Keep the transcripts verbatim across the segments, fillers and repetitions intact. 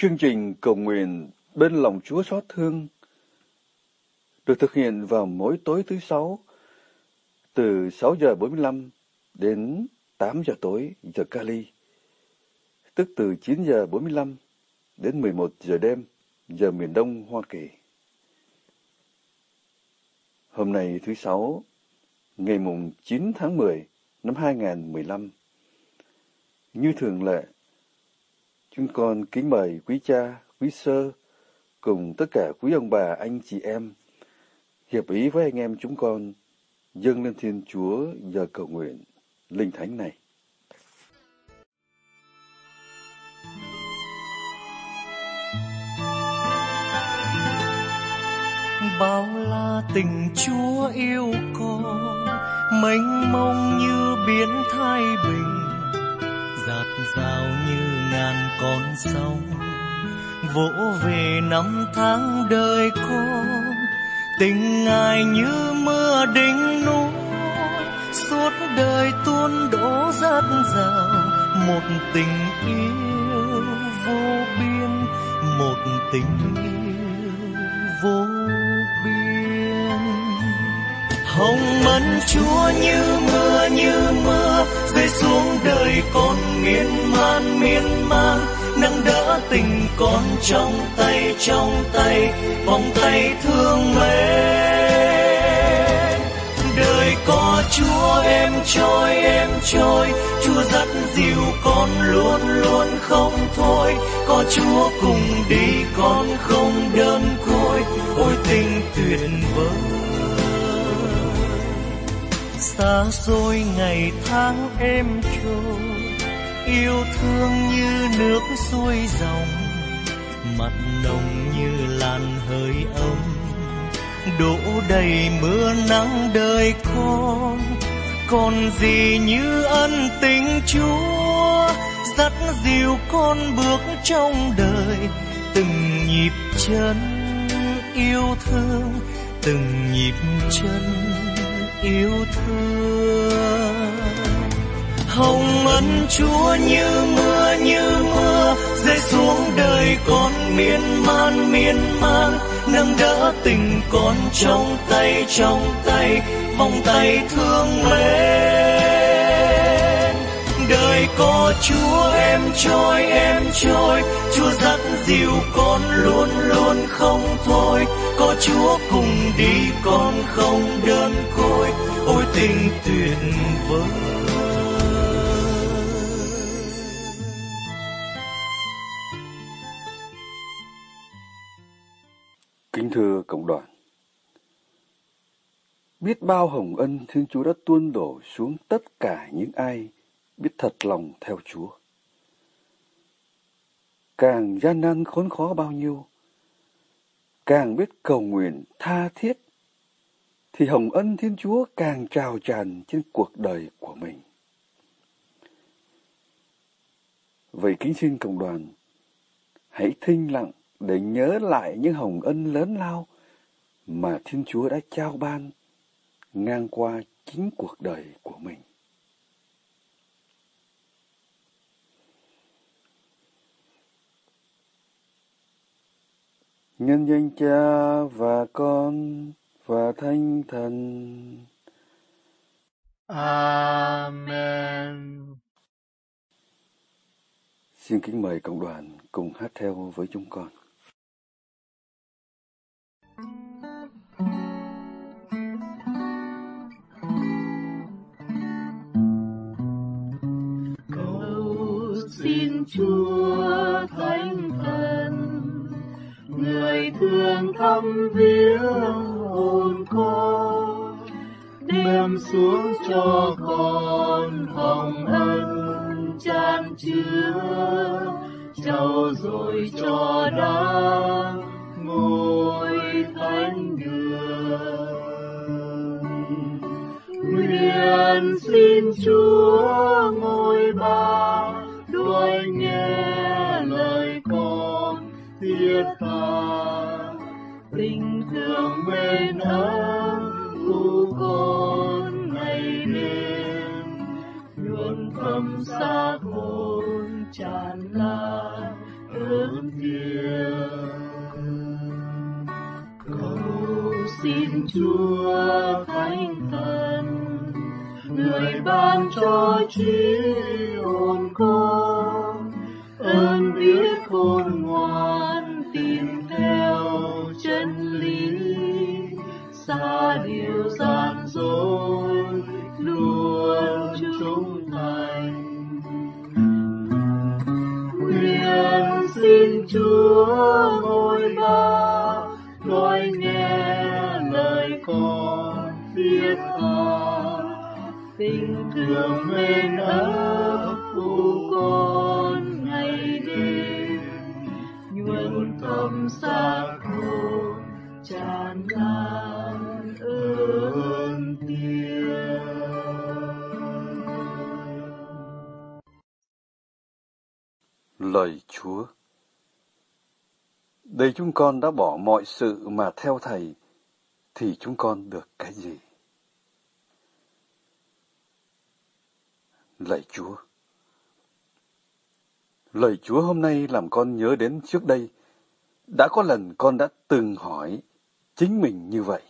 Chương trình cầu nguyện bên lòng Chúa xót thương được thực hiện vào mỗi tối thứ sáu từ sáu giờ bốn mươi lăm đến tám giờ tối giờ Cali, tức từ chín giờ bốn mươi lăm đến mười một giờ đêm giờ miền Đông Hoa Kỳ. Hôm nay thứ sáu, ngày mùng chín tháng mười năm hai nghìn không trăm mười lăm. Như thường lệ, chúng con kính mời quý cha, quý sơ cùng tất cả quý ông bà, anh chị em hiệp ý với anh em chúng con dâng lên Thiên Chúa giờ cầu nguyện linh thánh này. Bao la tình Chúa yêu con, mênh mông như biển Thái Bình, dạt dào như ngàn con sông, vỗ về năm tháng đời con. Tình Ngài như mưa đỉnh núi, suốt đời tuôn đổ dạt dào. Một tình yêu vô biên, một tình yêu vô biên. Hồng ân Chúa như mưa như mưa rơi xuống đời con, miên man miên man nâng đỡ tình con trong tay trong tay, vòng tay thương mến. Đời có Chúa em trôi em trôi, Chúa dắt dìu con luôn luôn không thôi. Có Chúa cùng đi con không đơn côi, ôi tình tuyệt vời. Xa xôi ngày tháng êm trôi, yêu thương như nước xuôi dòng, mặn nồng như làn hơi ấm, đổ đầy mưa nắng đời con. Còn gì như ân tình Chúa dắt dìu con bước trong đời, từng nhịp chân yêu thương, từng nhịp chân yêu thương. Hồng ân Chúa như mưa như mưa rơi xuống đời con, miên man miên man nâng đỡ tình con trong tay trong tay, vòng tay thương mến. Đời có Chúa em trôi em trôi, Chúa dắt dìu con luôn luôn không thôi. Có Chúa cùng đi con không đơn côi, ôi tình tuyệt vời. Kính thưa cộng đoàn, biết bao hồng ân Thiên Chúa đã tuôn đổ xuống tất cả những ai biết thật lòng theo Chúa. Càng gian nan khốn khó bao nhiêu, càng biết cầu nguyện tha thiết, thì hồng ân Thiên Chúa càng trào tràn trên cuộc đời của mình. Vậy kính xin cộng đoàn, hãy thinh lặng để nhớ lại những hồng ân lớn lao mà Thiên Chúa đã trao ban ngang qua chính cuộc đời của mình. Nhân danh Cha và Con và Thánh Thần. Amen. Xin kính mời cộng đoàn cùng hát theo với chúng con. Cầu xin Chúa Thánh Thần, người thương thăm viếng hồn con, đem xuống cho con hồng ân chan chứa, trao dồi cho đáng ngôi thánh đường. Nguyện xin Chúa ngôi Ba đôi nghe lời con thiết tha, tình thương bên ơn của con ngày đêm, nhuộm thấm xác hồn tràn lan ơn Thiên. Cầu xin Chúa Thánh Thần, người ban cho trí hồn con, ơn biết khôn ngoan tìm theo chân lý, xa điều gian dối luôn trung thành. Nguyện xin Chúa ngôi ba nói nghe lời con thiết tha, tình thương mến ấp phụ con ngày đêm, nhuần thầm xác hồn tràn lan ơn Thiên. Lời Chúa. Đây chúng con đã bỏ mọi sự mà theo Thầy, thì chúng con được cái gì? Lạy Chúa. Lời Chúa hôm nay làm con nhớ đến trước đây, đã có lần con đã từng hỏi chính mình như vậy.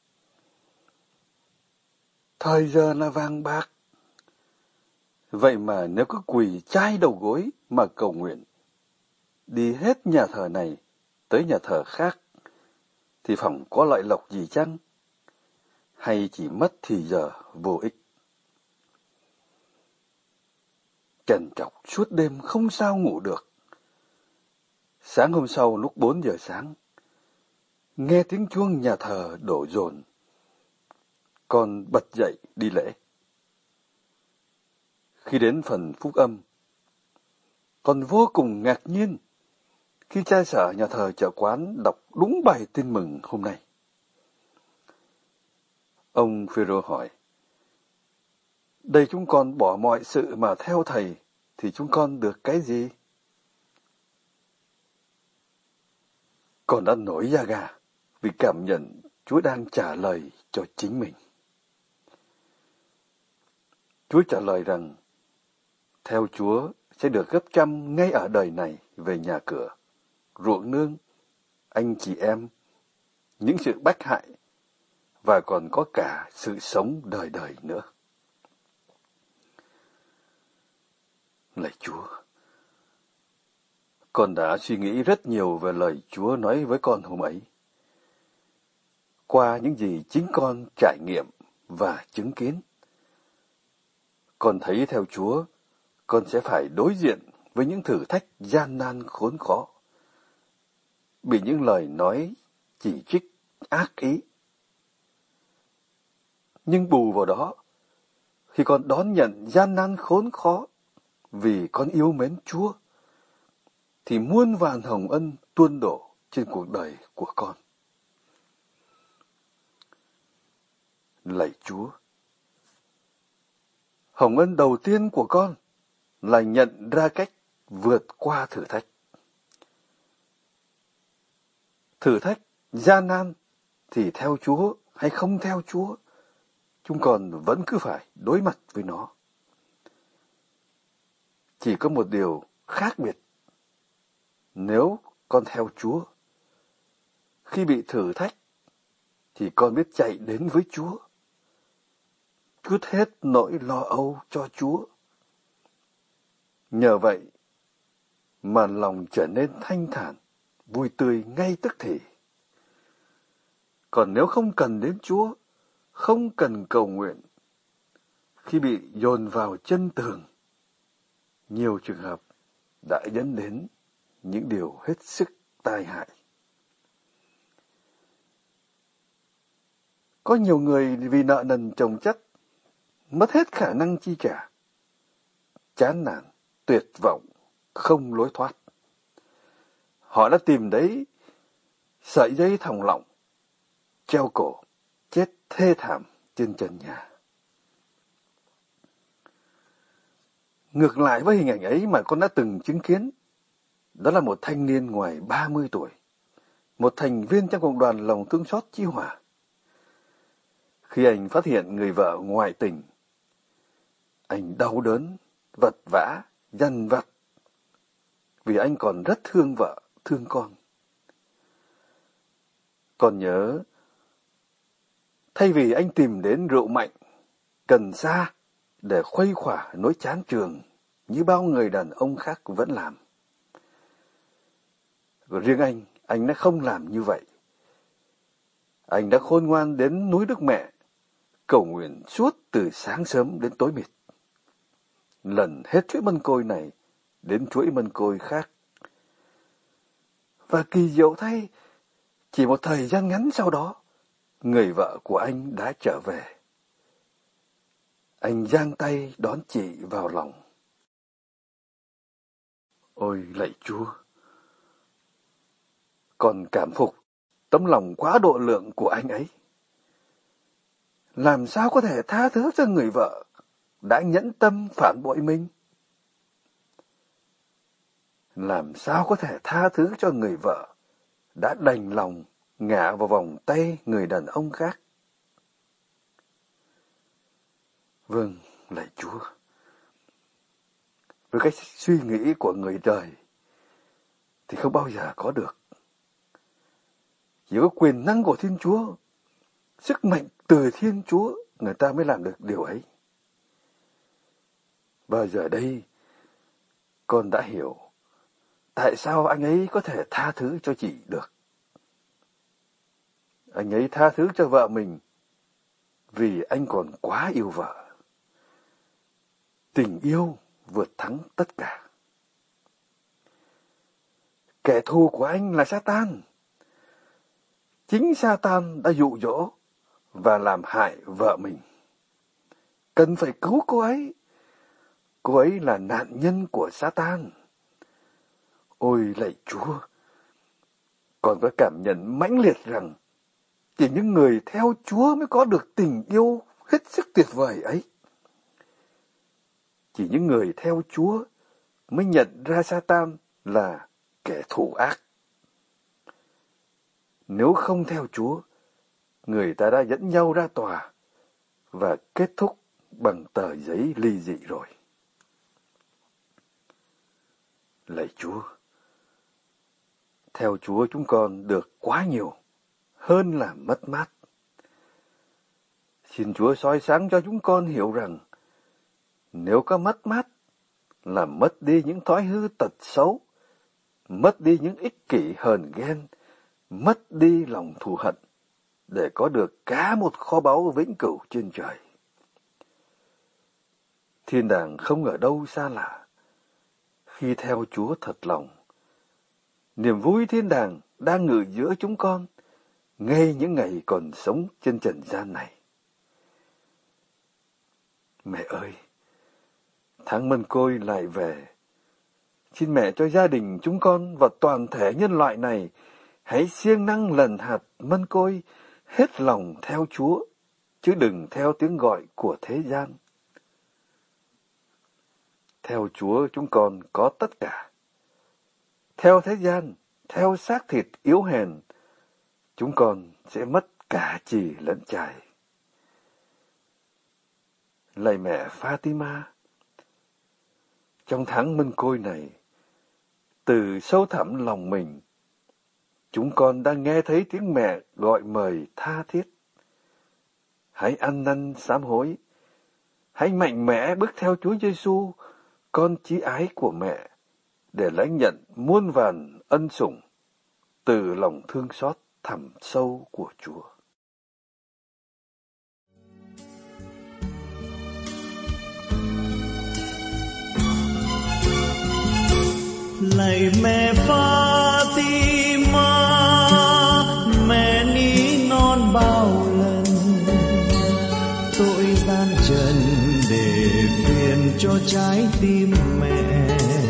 Thời giờ là vàng bạc. Vậy mà nếu cứ quỳ chai đầu gối mà cầu nguyện, đi hết nhà thờ này tới nhà thờ khác, thì phỏng có lợi lộc gì chăng? Hay chỉ mất thì giờ vô ích? Trằn trọc suốt đêm không sao ngủ được. Sáng hôm sau lúc bốn giờ sáng, nghe tiếng chuông nhà thờ đổ dồn, con bật dậy đi lễ. Khi đến phần phúc âm, con vô cùng ngạc nhiên khi trai sở nhà thờ chợ quán đọc đúng bài tin mừng hôm nay. Ông Phêrô hỏi, đây chúng con bỏ mọi sự mà theo Thầy, thì chúng con được cái gì? Con đã nổi da gà vì cảm nhận Chúa đang trả lời cho chính mình. Chúa trả lời rằng, theo Chúa sẽ được gấp trăm ngay ở đời này về nhà cửa, ruộng nương, anh chị em, những sự bách hại, và còn có cả sự sống đời đời nữa. Lạy Chúa, con đã suy nghĩ rất nhiều về lời Chúa nói với con hôm ấy. Qua những gì chính con trải nghiệm và chứng kiến, con thấy theo Chúa, con sẽ phải đối diện với những thử thách gian nan khốn khó, bị những lời nói chỉ trích ác ý. Nhưng bù vào đó, khi con đón nhận gian nan khốn khó vì con yêu mến Chúa, thì muôn vàn hồng ân tuôn đổ trên cuộc đời của con. Lạy Chúa, hồng ân đầu tiên của con là nhận ra cách vượt qua thử thách. Thử thách gian nan thì theo Chúa hay không theo Chúa, chúng con vẫn cứ phải đối mặt với nó. Chỉ có một điều khác biệt. Nếu con theo Chúa, khi bị thử thách, thì con biết chạy đến với Chúa, trút hết nỗi lo âu cho Chúa. Nhờ vậy mà lòng trở nên thanh thản, vui tươi ngay tức thì. Còn nếu không cần đến Chúa, không cần cầu nguyện, khi bị dồn vào chân tường, nhiều trường hợp đã dẫn đến những điều hết sức tai hại. Có nhiều người vì nợ nần chồng chất, mất hết khả năng chi trả, chán nản, tuyệt vọng, không lối thoát. Họ đã tìm đấy sợi dây thòng lọng, treo cổ, chết thê thảm trên trần nhà. Ngược lại với hình ảnh ấy mà con đã từng chứng kiến, đó là một thanh niên ngoài ba mươi tuổi, một thành viên trong cộng đoàn lòng thương xót Chí Hòa. Khi anh phát hiện người vợ ngoại tình, anh đau đớn, vật vã, dằn vặt vì anh còn rất thương vợ, thương con. Còn nhớ, thay vì anh tìm đến rượu mạnh, cần sa để khuây khỏa nỗi chán chường như bao người đàn ông khác vẫn làm. Riêng anh, anh đã không làm như vậy. Anh đã khôn ngoan đến núi Đức Mẹ, cầu nguyện suốt từ sáng sớm đến tối mịt, lần hết chuỗi mân côi này đến chuỗi mân côi khác. Và kỳ diệu thay, chỉ một thời gian ngắn sau đó, người vợ của anh đã trở về. Anh giang tay đón chị vào lòng. Ôi lạy Chúa! Còn cảm phục tấm lòng quá độ lượng của anh ấy. Làm sao có thể tha thứ cho người vợ đã nhẫn tâm phản bội mình? Làm sao có thể tha thứ cho người vợ đã đành lòng ngã vào vòng tay người đàn ông khác? Vâng, lạy Chúa. Với cách suy nghĩ của người đời thì không bao giờ có được. Chỉ có quyền năng của Thiên Chúa, sức mạnh từ Thiên Chúa, người ta mới làm được điều ấy. Và giờ đây, con đã hiểu tại sao anh ấy có thể tha thứ cho chị được. Anh ấy tha thứ cho vợ mình vì anh còn quá yêu vợ. Tình yêu vượt thắng tất cả. Kẻ thù của anh là Sa-tan. Chính Sa-tan đã dụ dỗ và làm hại vợ mình. Cần phải cứu cô ấy. Cô ấy là nạn nhân của Sa-tan. Ôi lạy Chúa! Con có cảm nhận mãnh liệt rằng chỉ những người theo Chúa mới có được tình yêu hết sức tuyệt vời ấy. Chỉ những người theo Chúa mới nhận ra Sa-tan là kẻ thù ác. Nếu không theo Chúa, người ta đã dẫn nhau ra tòa và kết thúc bằng tờ giấy ly dị rồi. Lạy Chúa! Theo Chúa chúng con được quá nhiều, hơn là mất mát. Xin Chúa soi sáng cho chúng con hiểu rằng, nếu có mất mát, là mất đi những thói hư tật xấu, mất đi những ích kỷ hờn ghen, mất đi lòng thù hận, để có được cả một kho báu vĩnh cửu trên trời. Thiên đàng không ở đâu xa lạ. Khi theo Chúa thật lòng, niềm vui thiên đàng đang ngự giữa chúng con, ngay những ngày còn sống trên trần gian này. Mẹ ơi! Tháng mân côi lại về. Xin mẹ cho gia đình chúng con và toàn thể nhân loại này hãy siêng năng lần hạt mân côi, hết lòng theo Chúa, chứ đừng theo tiếng gọi của thế gian. Theo Chúa chúng con có tất cả. Theo thế gian, theo xác thịt yếu hèn, chúng con sẽ mất cả chì lẫn chài. Lạy mẹ Fatima, trong tháng mân côi này, từ sâu thẳm lòng mình, chúng con đang nghe thấy tiếng mẹ gọi mời tha thiết. Hãy ăn năn sám hối, hãy mạnh mẽ bước theo Chúa Giêsu, con chí ái của mẹ, để lãnh nhận muôn vàn ân sủng từ lòng thương xót thẳm sâu của Chúa. Lạy mẹ Fatima, mẹ ní non bao lần tội gian trần để phiền cho trái tim mẹ.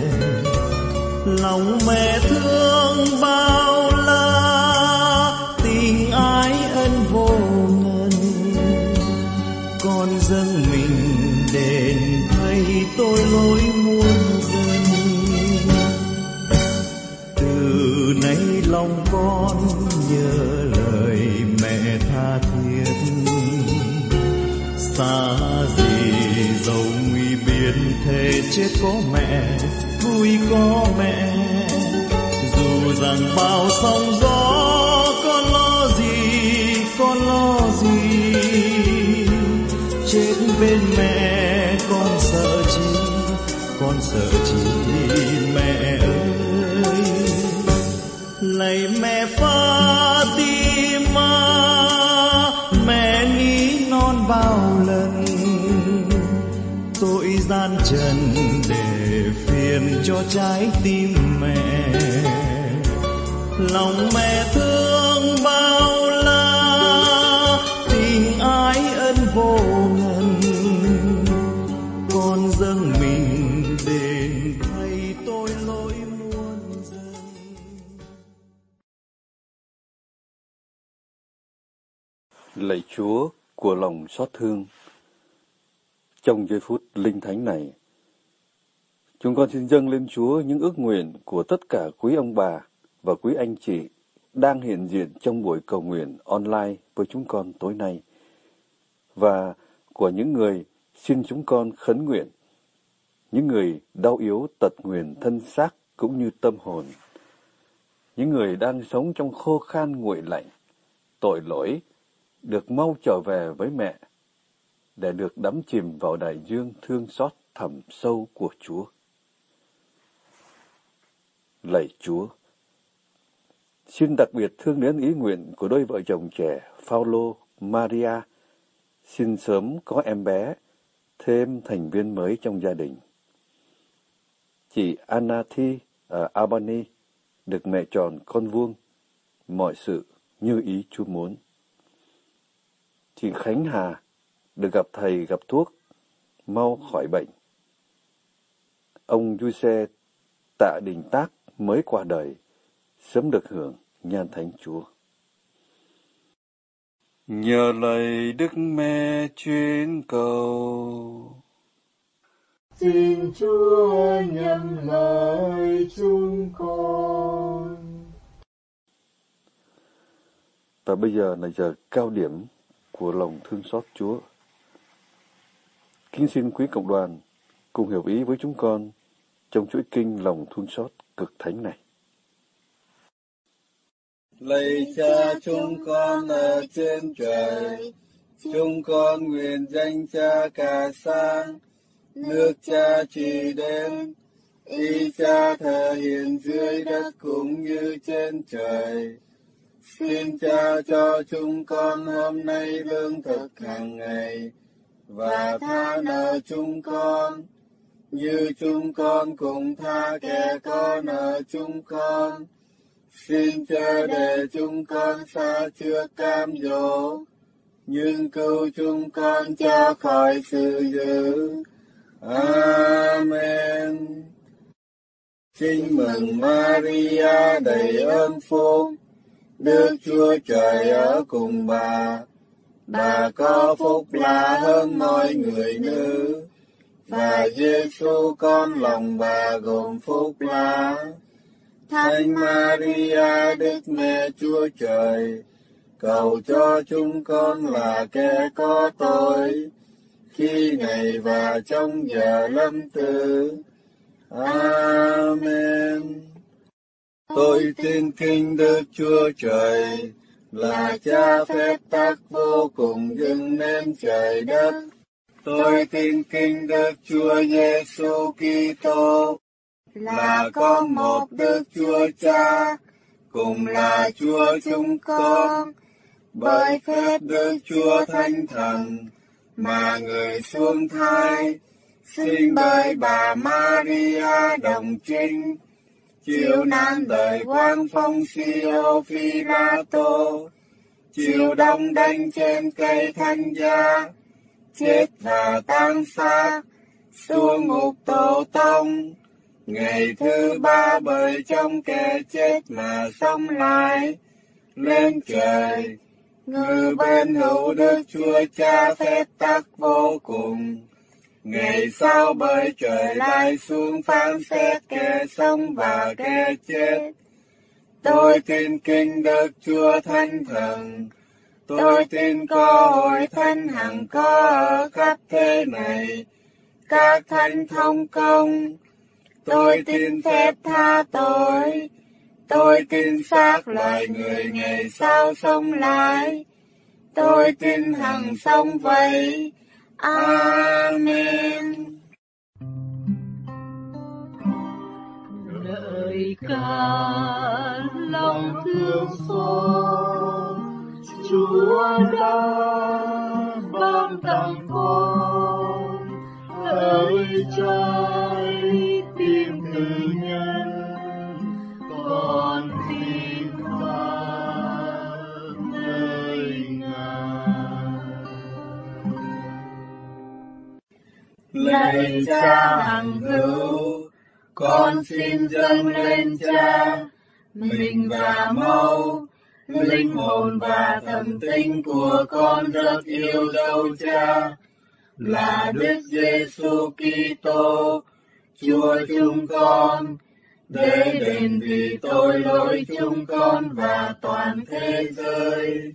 Lòng mẹ thương bao la, tình ái ân vô ngần. Con dâng mình đền thay tôi lỗi muôn dân. Từ nay lòng con nhớ lời mẹ tha thiết. Xa gì dầu nguy biên thề chết có mẹ, vui có mẹ. Dù rằng bao sóng gió, con lo gì, con lo gì, chết bên mẹ con sợ chi, con sợ chi mẹ ơi. Lạy mẹ Fatima, mẹ ní non bao lần tội gian trần để phiền cho trái tim mẹ. Lòng mẹ thương bao la, tình ái ân vô ngần, con dâng mình đền thay tôi lỗi muôn dân. Lạy Chúa của lòng xót thương, trong giây phút linh thánh này, chúng con xin dâng lên Chúa những ước nguyện của tất cả quý ông bà và quý anh chị đang hiện diện trong buổi cầu nguyện online với chúng con tối nay, và của những người xin chúng con khấn nguyện, những người đau yếu tật nguyền thân xác cũng như tâm hồn, những người đang sống trong khô khan nguội lạnh, tội lỗi, được mau trở về với mẹ, để được đắm chìm vào đại dương thương xót thẳm sâu của Chúa. Lạy Chúa, xin đặc biệt thương đến ý nguyện của đôi vợ chồng trẻ Phaolô, Maria, xin sớm có em bé, thêm thành viên mới trong gia đình. Chị Anathi ở Albany được mẹ tròn con vuông, mọi sự như ý Chúa muốn. Chị Khánh Hà được gặp thầy gặp thuốc, mau khỏi bệnh. Ông Giuse Tạ Đình Tác mới qua đời, sớm được hưởng nhan thánh Chúa. Nhờ lời Đức Mẹ chuyên cầu, xin Chúa nhậm lời chúng con. Và bây giờ là giờ cao điểm của lòng thương xót Chúa. Kính xin quý cộng đoàn cùng hiểu ý với chúng con trong chuỗi kinh lòng thương xót cực thánh này. Lạy Cha chúng con ở trên trời, chúng con nguyện danh Cha cả sáng, nước Cha trị đến, ý Cha thể hiện dưới đất cũng như trên trời. Xin Cha cho chúng con hôm nay lương thực hàng ngày, và tha nợ chúng con, như chúng con cũng tha kẻ có nợ chúng con. Xin Cha để chúng con xa trước cám dỗ, nhưng cứu chúng con cho khỏi sự dữ. Amen. Xin mừng Maria đầy ơn phúc, Đức Chúa Trời ở cùng bà. Bà có phúc lạ hơn mọi người nữ, và Giêsu con lòng bà gồm phúc lạ. Thánh Maria Đức Mẹ Chúa Trời, cầu cho chúng con là kẻ có tội, khi này và trong giờ lâm tử. Amen. Tôi tin kính Đức Chúa Trời, là Cha phép tắc vô cùng dựng nên trời đất. Tôi tin kính Đức Chúa Giêsu Kitô, là con một Đức Chúa Cha, cùng là Chúa chúng con, bởi phép Đức Chúa Thánh Thần, mà người xuống thai, sinh bởi bà Maria đồng trinh, chịu nan đời quan phong Siêu Phi-la-tô, chịu đóng đinh trên cây thánh giá, chết và táng xác, xuống ngục tổ tông, ngày thứ ba bởi trong kẻ chết mà sống lại, lên trời, ngự bên hữu Đức Chúa Cha phép tắc vô cùng. Ngày sau bởi trời lại xuống phán xét kẻ sống và kẻ chết. Tôi tin kính Đức Chúa Thánh Thần, tôi tin có hội thánh hằng có ở khắp thế này, các thánh thông công, Tôi tin phép tha tội. Tôi tin xác loài người ngày sau sống lại. Tôi tin hằng sống vậy. Amen. Lời ca lòng thương xót, Chúa đã ban tặng con hỡi trái tim từ nhân, con tin ta nơi Ngài. Lạy Cha hằng hữu, con xin dâng lên Cha mình và máu, linh hồn và thần tinh của con rất yêu dấu Cha, là Đức Giêsu Kitô, Chúa chúng con, để đền vì tội lỗi chúng con và toàn thế giới.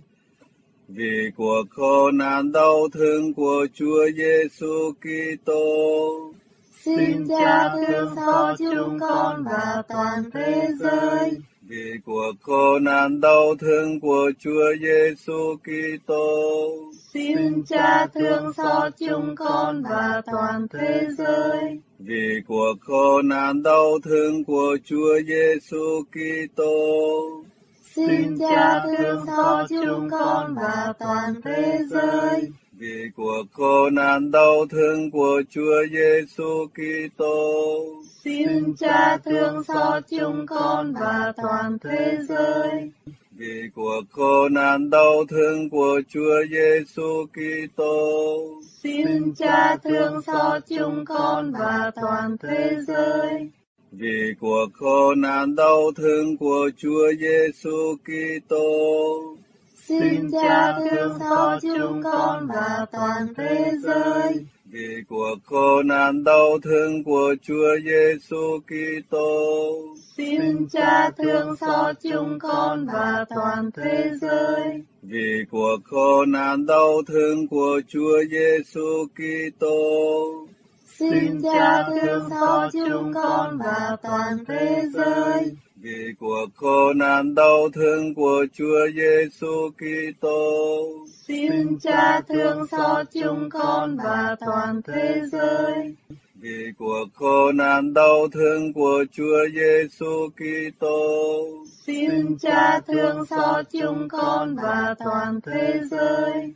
Vì cuộc khổ nạn đau thương của Chúa Giêsu Kitô, xin Cha thương xót chúng con và toàn thế giới. Vì cuộc khổ nạn đau thương của Chúa Giêsu Kitô, xin Cha thương xót chúng con và toàn thế giới. Vì cuộc khổ nạn đau thương của Chúa Giêsu Kitô, xin Cha thương xót chúng con và toàn thế giới. Vì cuộc khổ nạn đau thương của Chúa Giêsu Kitô, xin Cha thương xót chúng con và toàn thế giới. Vì cuộc khổ nạn đau thương của Chúa Giêsu Kitô, xin Cha thương xót chúng con và toàn thế giới. Vì cuộc khổ nạn đau thương của Chúa Giêsu Kitô, xin Cha thương xót chúng con và toàn thế giới. Vì cuộc khổ nạn đau thương của Chúa Giêsu Kitô, xin Cha thương xót chúng con và toàn thế giới. Vì cuộc khổ nạn đau thương của Chúa Giêsu Kitô, xin Cha thương xót chúng con và toàn thế giới. Vì cuộc khổ nạn đau thương của Chúa Giêsu Kitô, xin Cha thương xót chúng con và toàn thế giới. Vì cuộc khổ nạn đau thương của Chúa Giêsu Kitô, xin Cha thương xót chúng con và toàn thế giới.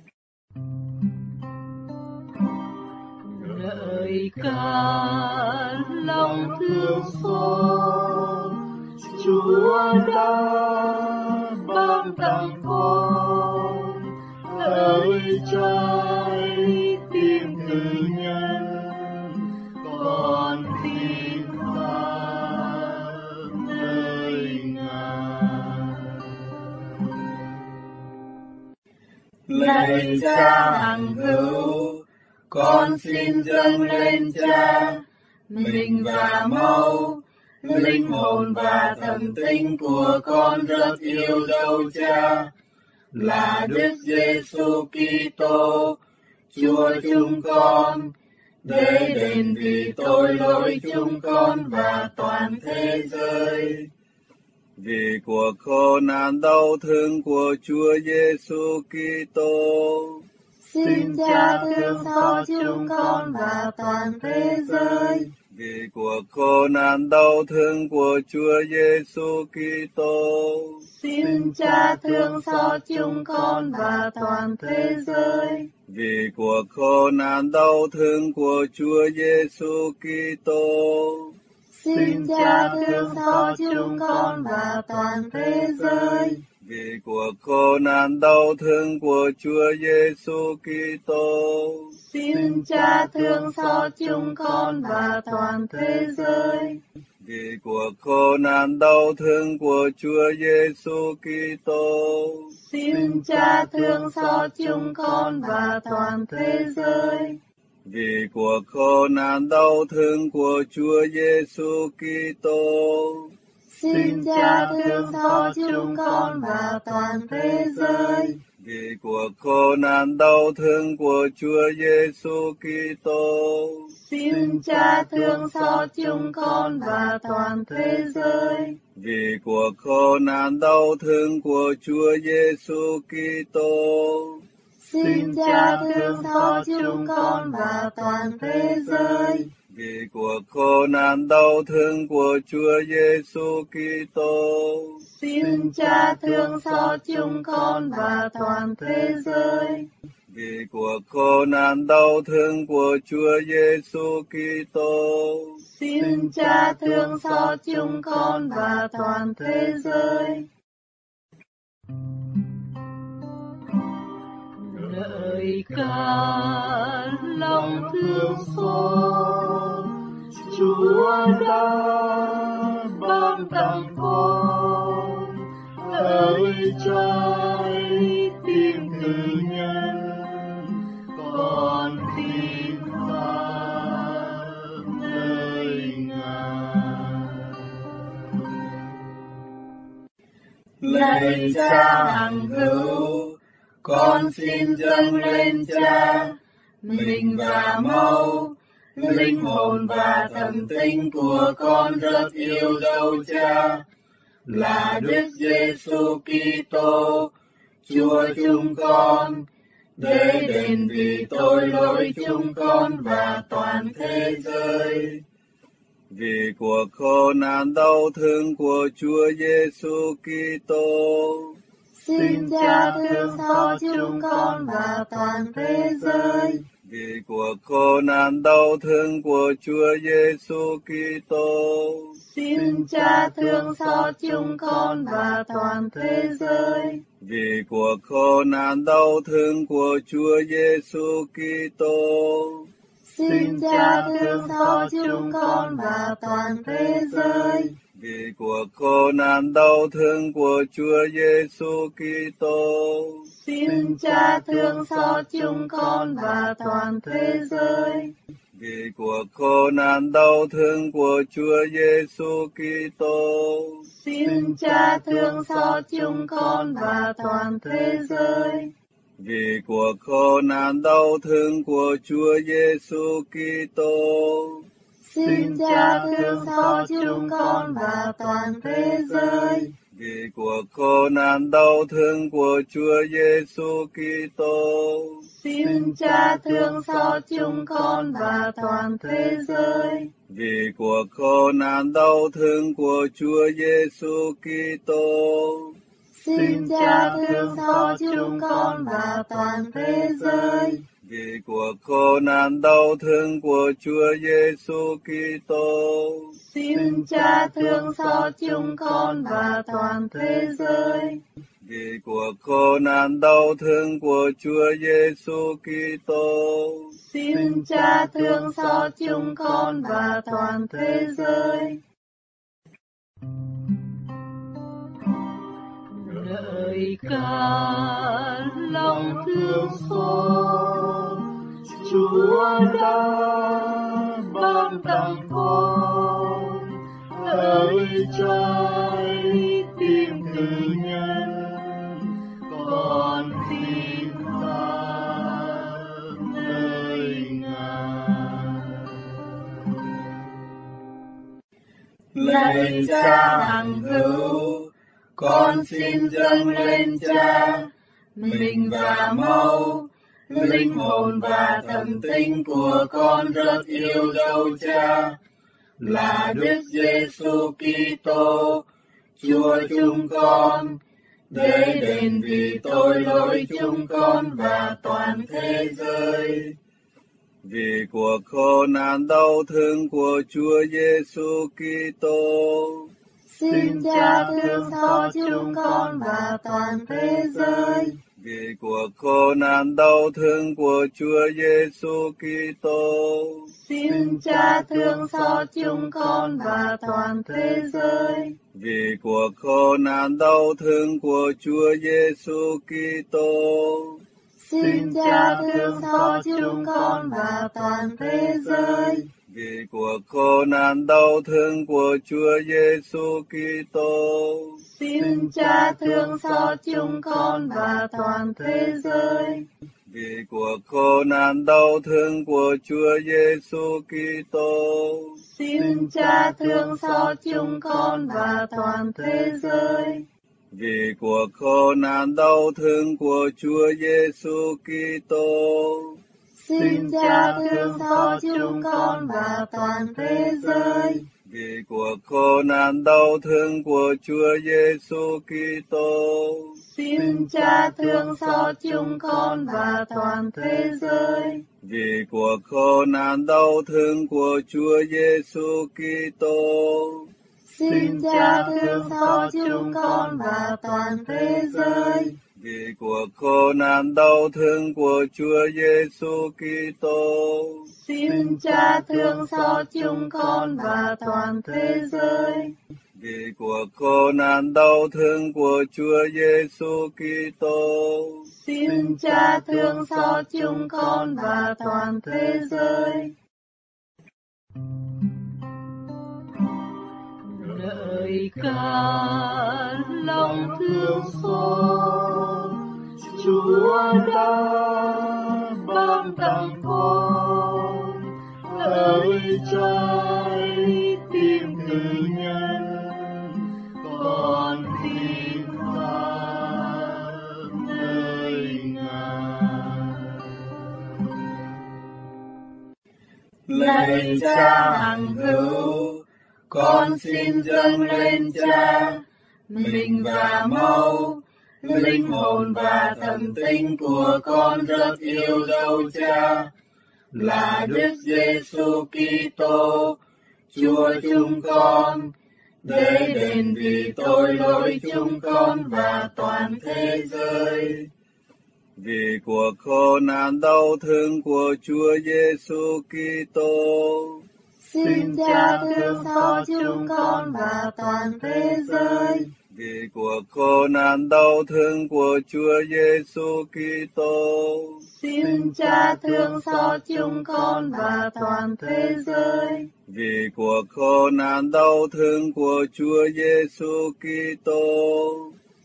Lời ca lòng thương xót, Chúa đã ban tặng con hỡi trái tim từ nhân, con tin ta nơi Ngài. Lạy Cha hằng hữu, con xin dâng lên Cha mình và máu, linh hồn và thần tinh của con rất yêu dấu Cha, là Đức Giêsu Kitô, Chúa chúng con, để đền vì tội lỗi chúng con và toàn thế giới. Vì cuộc khổ nạn đau thương của Chúa Giêsu Kitô, xin Cha thương xót chúng con và toàn thế giới. Vì cuộc khổ nạn đau thương của Chúa Giêsu Kitô, xin Cha thương xót chúng con và toàn thế giới. Vì cuộc khổ nạn đau thương của Chúa Giêsu Kitô, xin Cha thương xót chúng con và toàn thế giới. Vì cuộc khổ nạn đau thương của Chúa Giêsu Kitô, xin Cha thương xót chúng con và toàn thế giới. Vì cuộc khổ nạn đau thương của Chúa Giêsu Kitô, xin Cha thương xót chúng con và toàn thế giới. Vì cuộc khổ nạn đau thương của Chúa Giêsu Kitô, xin Cha thương xót chúng con và toàn thế giới. vì cuộc khổ nạn đau thương của Chúa Giêsu Kitô. Xin Cha thương xót chúng con và toàn thế giới. Vì cuộc khổ nạn đau thương của Chúa Giêsu Kitô. Xin Cha thương xót chúng con và toàn thế giới. Vì cuộc khổ nạn đau thương của Chúa Giêsu Kitô. Xin Cha thương xót chúng con và toàn thế giới. Vì cuộc khổ nạn đau thương của Chúa Giêsu Kitô. Xin Cha thương xót chúng con và toàn thế giới. Lời ca lòng thương xót, Chúa đã ban tặng con ơi trái tim cử nhân, con tin phán lời Ngài. Lạy Cha hằng hữu, con xin dâng lên Cha mình và máu, linh hồn và thần tính của con rất yêu dấu Cha, là Đức Giêsu Kitô, Chúa chúng con, để đền vì tội lỗi chúng con và toàn thế giới. Vì cuộc khổ nạn đau thương của Chúa Giêsu Kitô. Xin Cha thương xót chúng con và toàn thế giới. Vì cuộc khổ nạn đau thương của Chúa Giêsu Kitô. Xin Cha thương xót chúng con và toàn thế giới. Vì cuộc khổ nạn đau thương của Chúa Giêsu Kitô. Xin Cha thương xót chúng con và toàn thế giới. Vì cuộc khổ nạn đau thương của Chúa Giêsu Kitô. Xin Cha thương xót chúng con và toàn thế giới. Vì cuộc khổ nạn đau thương của Chúa Giêsu Kitô. Xin Cha thương xót chúng con và toàn thế giới. Vì cuộc khổ nạn đau thương của Chúa Giêsu Kitô. Xin Cha thương xót chúng con và toàn thế giới. Vì cuộc khổ nạn đau thương của Chúa Giêsu Kitô. Xin Cha thương xót chúng con và toàn thế giới. Vì cuộc khổ nạn đau thương của Chúa Giêsu Kitô. Xin Cha thương xót chúng con và toàn thế giới. Vì cuộc khổ nạn đau thương của Chúa Giêsu Kitô. Xin Cha thương xót chúng con và toàn thế giới. Vì cuộc khổ nạn đau thương của Chúa Giêsu Kitô. Xin Cha thương xót chúng con và toàn thế giới. Lời ca lòng thương xót, Chúa đã ban tặng con ơi trái tim cử nhân, con tin phán lời Ngài. Lạy Cha hằng hữu, con xin dâng lên Cha mình và máu, linh hồn và thần tính của con rất yêu dấu Cha, là Đức Giêsu Kitô, Chúa chúng con, để đền vì tội lỗi chúng con và toàn thế giới. Vì cuộc khổ nạn đau thương của Chúa Giêsu Kitô. Xin Cha thương xót chúng con và toàn thế giới. Vì cuộc khổ nạn đau thương của Chúa Giêsu Kitô. Xin Cha thương xót chúng con và toàn thế giới. Vì cuộc khổ nạn đau thương của Chúa Giêsu Kitô. Xin Cha thương xót chúng con và toàn thế giới. vì cuộc khổ nạn đau thương của Chúa Giêsu Kitô. Xin Cha thương xót chúng con và toàn thế giới. Vì cuộc khổ nạn đau thương của Chúa Giêsu Kitô. Xin Cha thương xót chúng con và toàn thế giới. Vì cuộc khổ nạn đau thương của Chúa Giêsu Kitô. Xin Cha thương xót chúng con và toàn thế giới. Vì cuộc khổ nạn đau thương của Chúa Giêsu Kitô. Xin Cha thương xót chúng con và toàn thế giới. Vì cuộc khổ nạn đau thương của Chúa Giêsu Kitô. Xin Cha thương xót chúng con và toàn thế giới. Vì cuộc khổ nạn đau thương của Chúa Giêsu Kitô. Xin Cha thương xót chúng con và toàn thế giới. Vì cuộc khổ nạn đau thương của Chúa Giêsu Kitô. Xin Cha thương xót chúng con và toàn thế giới. Lời ca lòng thương xót, Chúa đã ban tặng con lời trái tim từ nhân, con tin thẳng nơi Ngài. Lạy Cha hằng hữu, con xin dâng lên Cha mình và máu, linh hồn và thần tinh của con rất yêu dấu Cha, là Đức Giêsu Kitô, Chúa chúng con, để đền vì tội lỗi chúng con và toàn thế giới. Vì cuộc khổ nạn đau thương của Chúa Giêsu Kitô. Xin Cha thương xót chúng con và toàn thế giới. Vì cuộc khổ nạn đau thương của Chúa Giêsu Kitô. Xin Cha thương xót chúng con và toàn thế giới. Vì cuộc khổ nạn đau thương của Chúa Giêsu Kitô.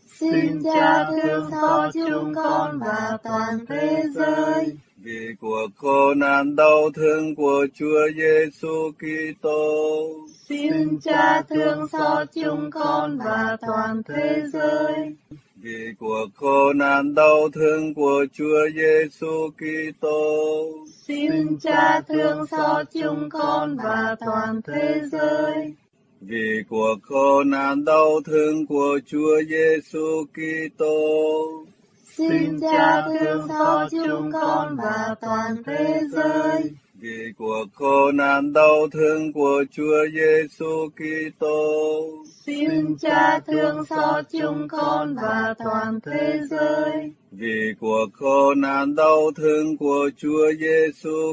Xin Cha thương xót chúng con và toàn thế giới. Vì cuộc khổ nạn đau thương của Chúa Giêsu Kitô. Xin Cha thương xót chúng con và toàn thế giới. Vì cuộc khổ nạn đau thương của Chúa Giêsu Kitô. Xin Cha thương xót chúng con và toàn thế giới. Vì cuộc khổ nạn đau thương của Chúa Giêsu Kitô. Xin Cha thương xót chúng con và toàn thế giới. Vì cuộc khổ nạn đau thương của Chúa Giêsu Kitô. Xin Cha thương xót chúng con và toàn thế giới. Vì cuộc khổ nạn đau thương của Chúa Giêsu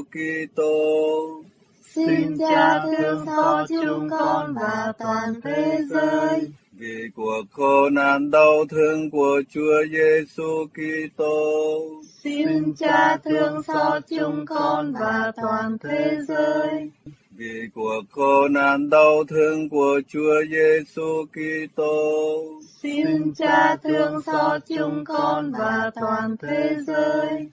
Kitô. Xin Cha thương xót chúng con và toàn thế giới. Vì cuộc khổ nạn đau thương của Chúa Giêsu Kitô. Xin Cha thương xót chúng con và toàn thế giới. Vì cuộc khổ nạn đau thương của Chúa Giêsu Kitô. Xin Cha thương xót chúng con và toàn thế giới.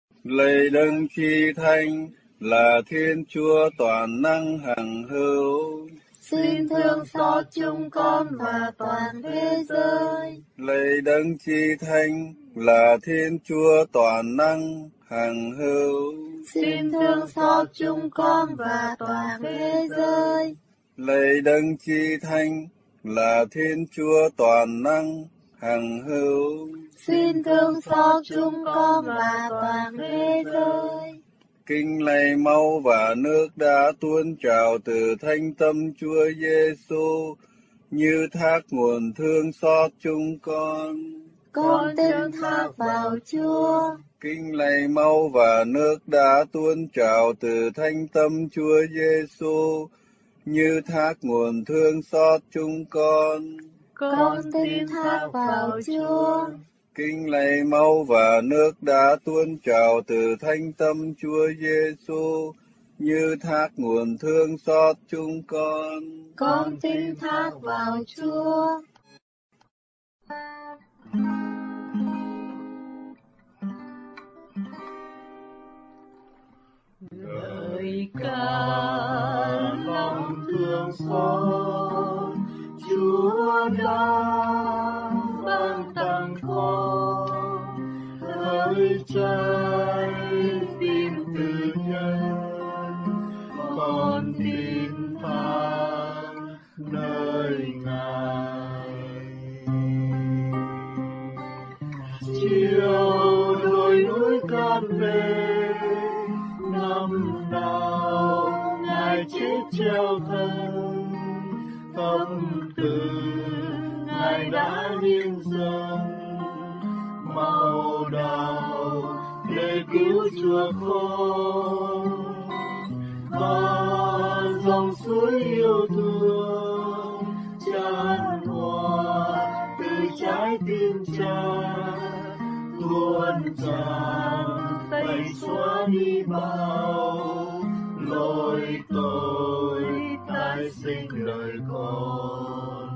Lạy Đấng Chi Thánh, là Thiên Chúa toàn năng hằng hữu, xin thương xót chúng con và toàn thế giới. Lạy Đấng Chi Thánh, là Thiên Chúa toàn năng hằng hữu, xin thương xót chúng con và toàn thế giới. Lạy Đấng Chi Thánh, là Thiên Chúa toàn năng hằng hữu, xin thương xót chúng con và toàn thế giới. Kinh lạy máu và nước đã tuôn trào từ thánh tâm Chúa Giêsu, như thác nguồn thương xót chúng con. Con tin thác vào Chúa. Kinh lạy máu và nước đã tuôn trào từ thánh tâm Chúa Giêsu, như thác nguồn thương xót chúng con. Con tin thác vào Chúa. Kinh lạy máu và nước đã tuôn trào từ thánh tâm Chúa Giêsu, như thác nguồn thương xót chúng con. Con tin thác vào Chúa. Lời ca lòng thương xót Chúa đã ban tặng con, hỡi trái tim từ nhân con tin thác nơi Ngài. Chiều đồi núi cát về năm nào Ngài chết treo thân, tâm từ Ngài đã hiến dâng màu đào để cứu chuộc con. Và dòng suối yêu thương tràn hòa từ trái tim Cha, tuôn tràn tẩy xóa đi bao lỗi tội tái sinh đời con.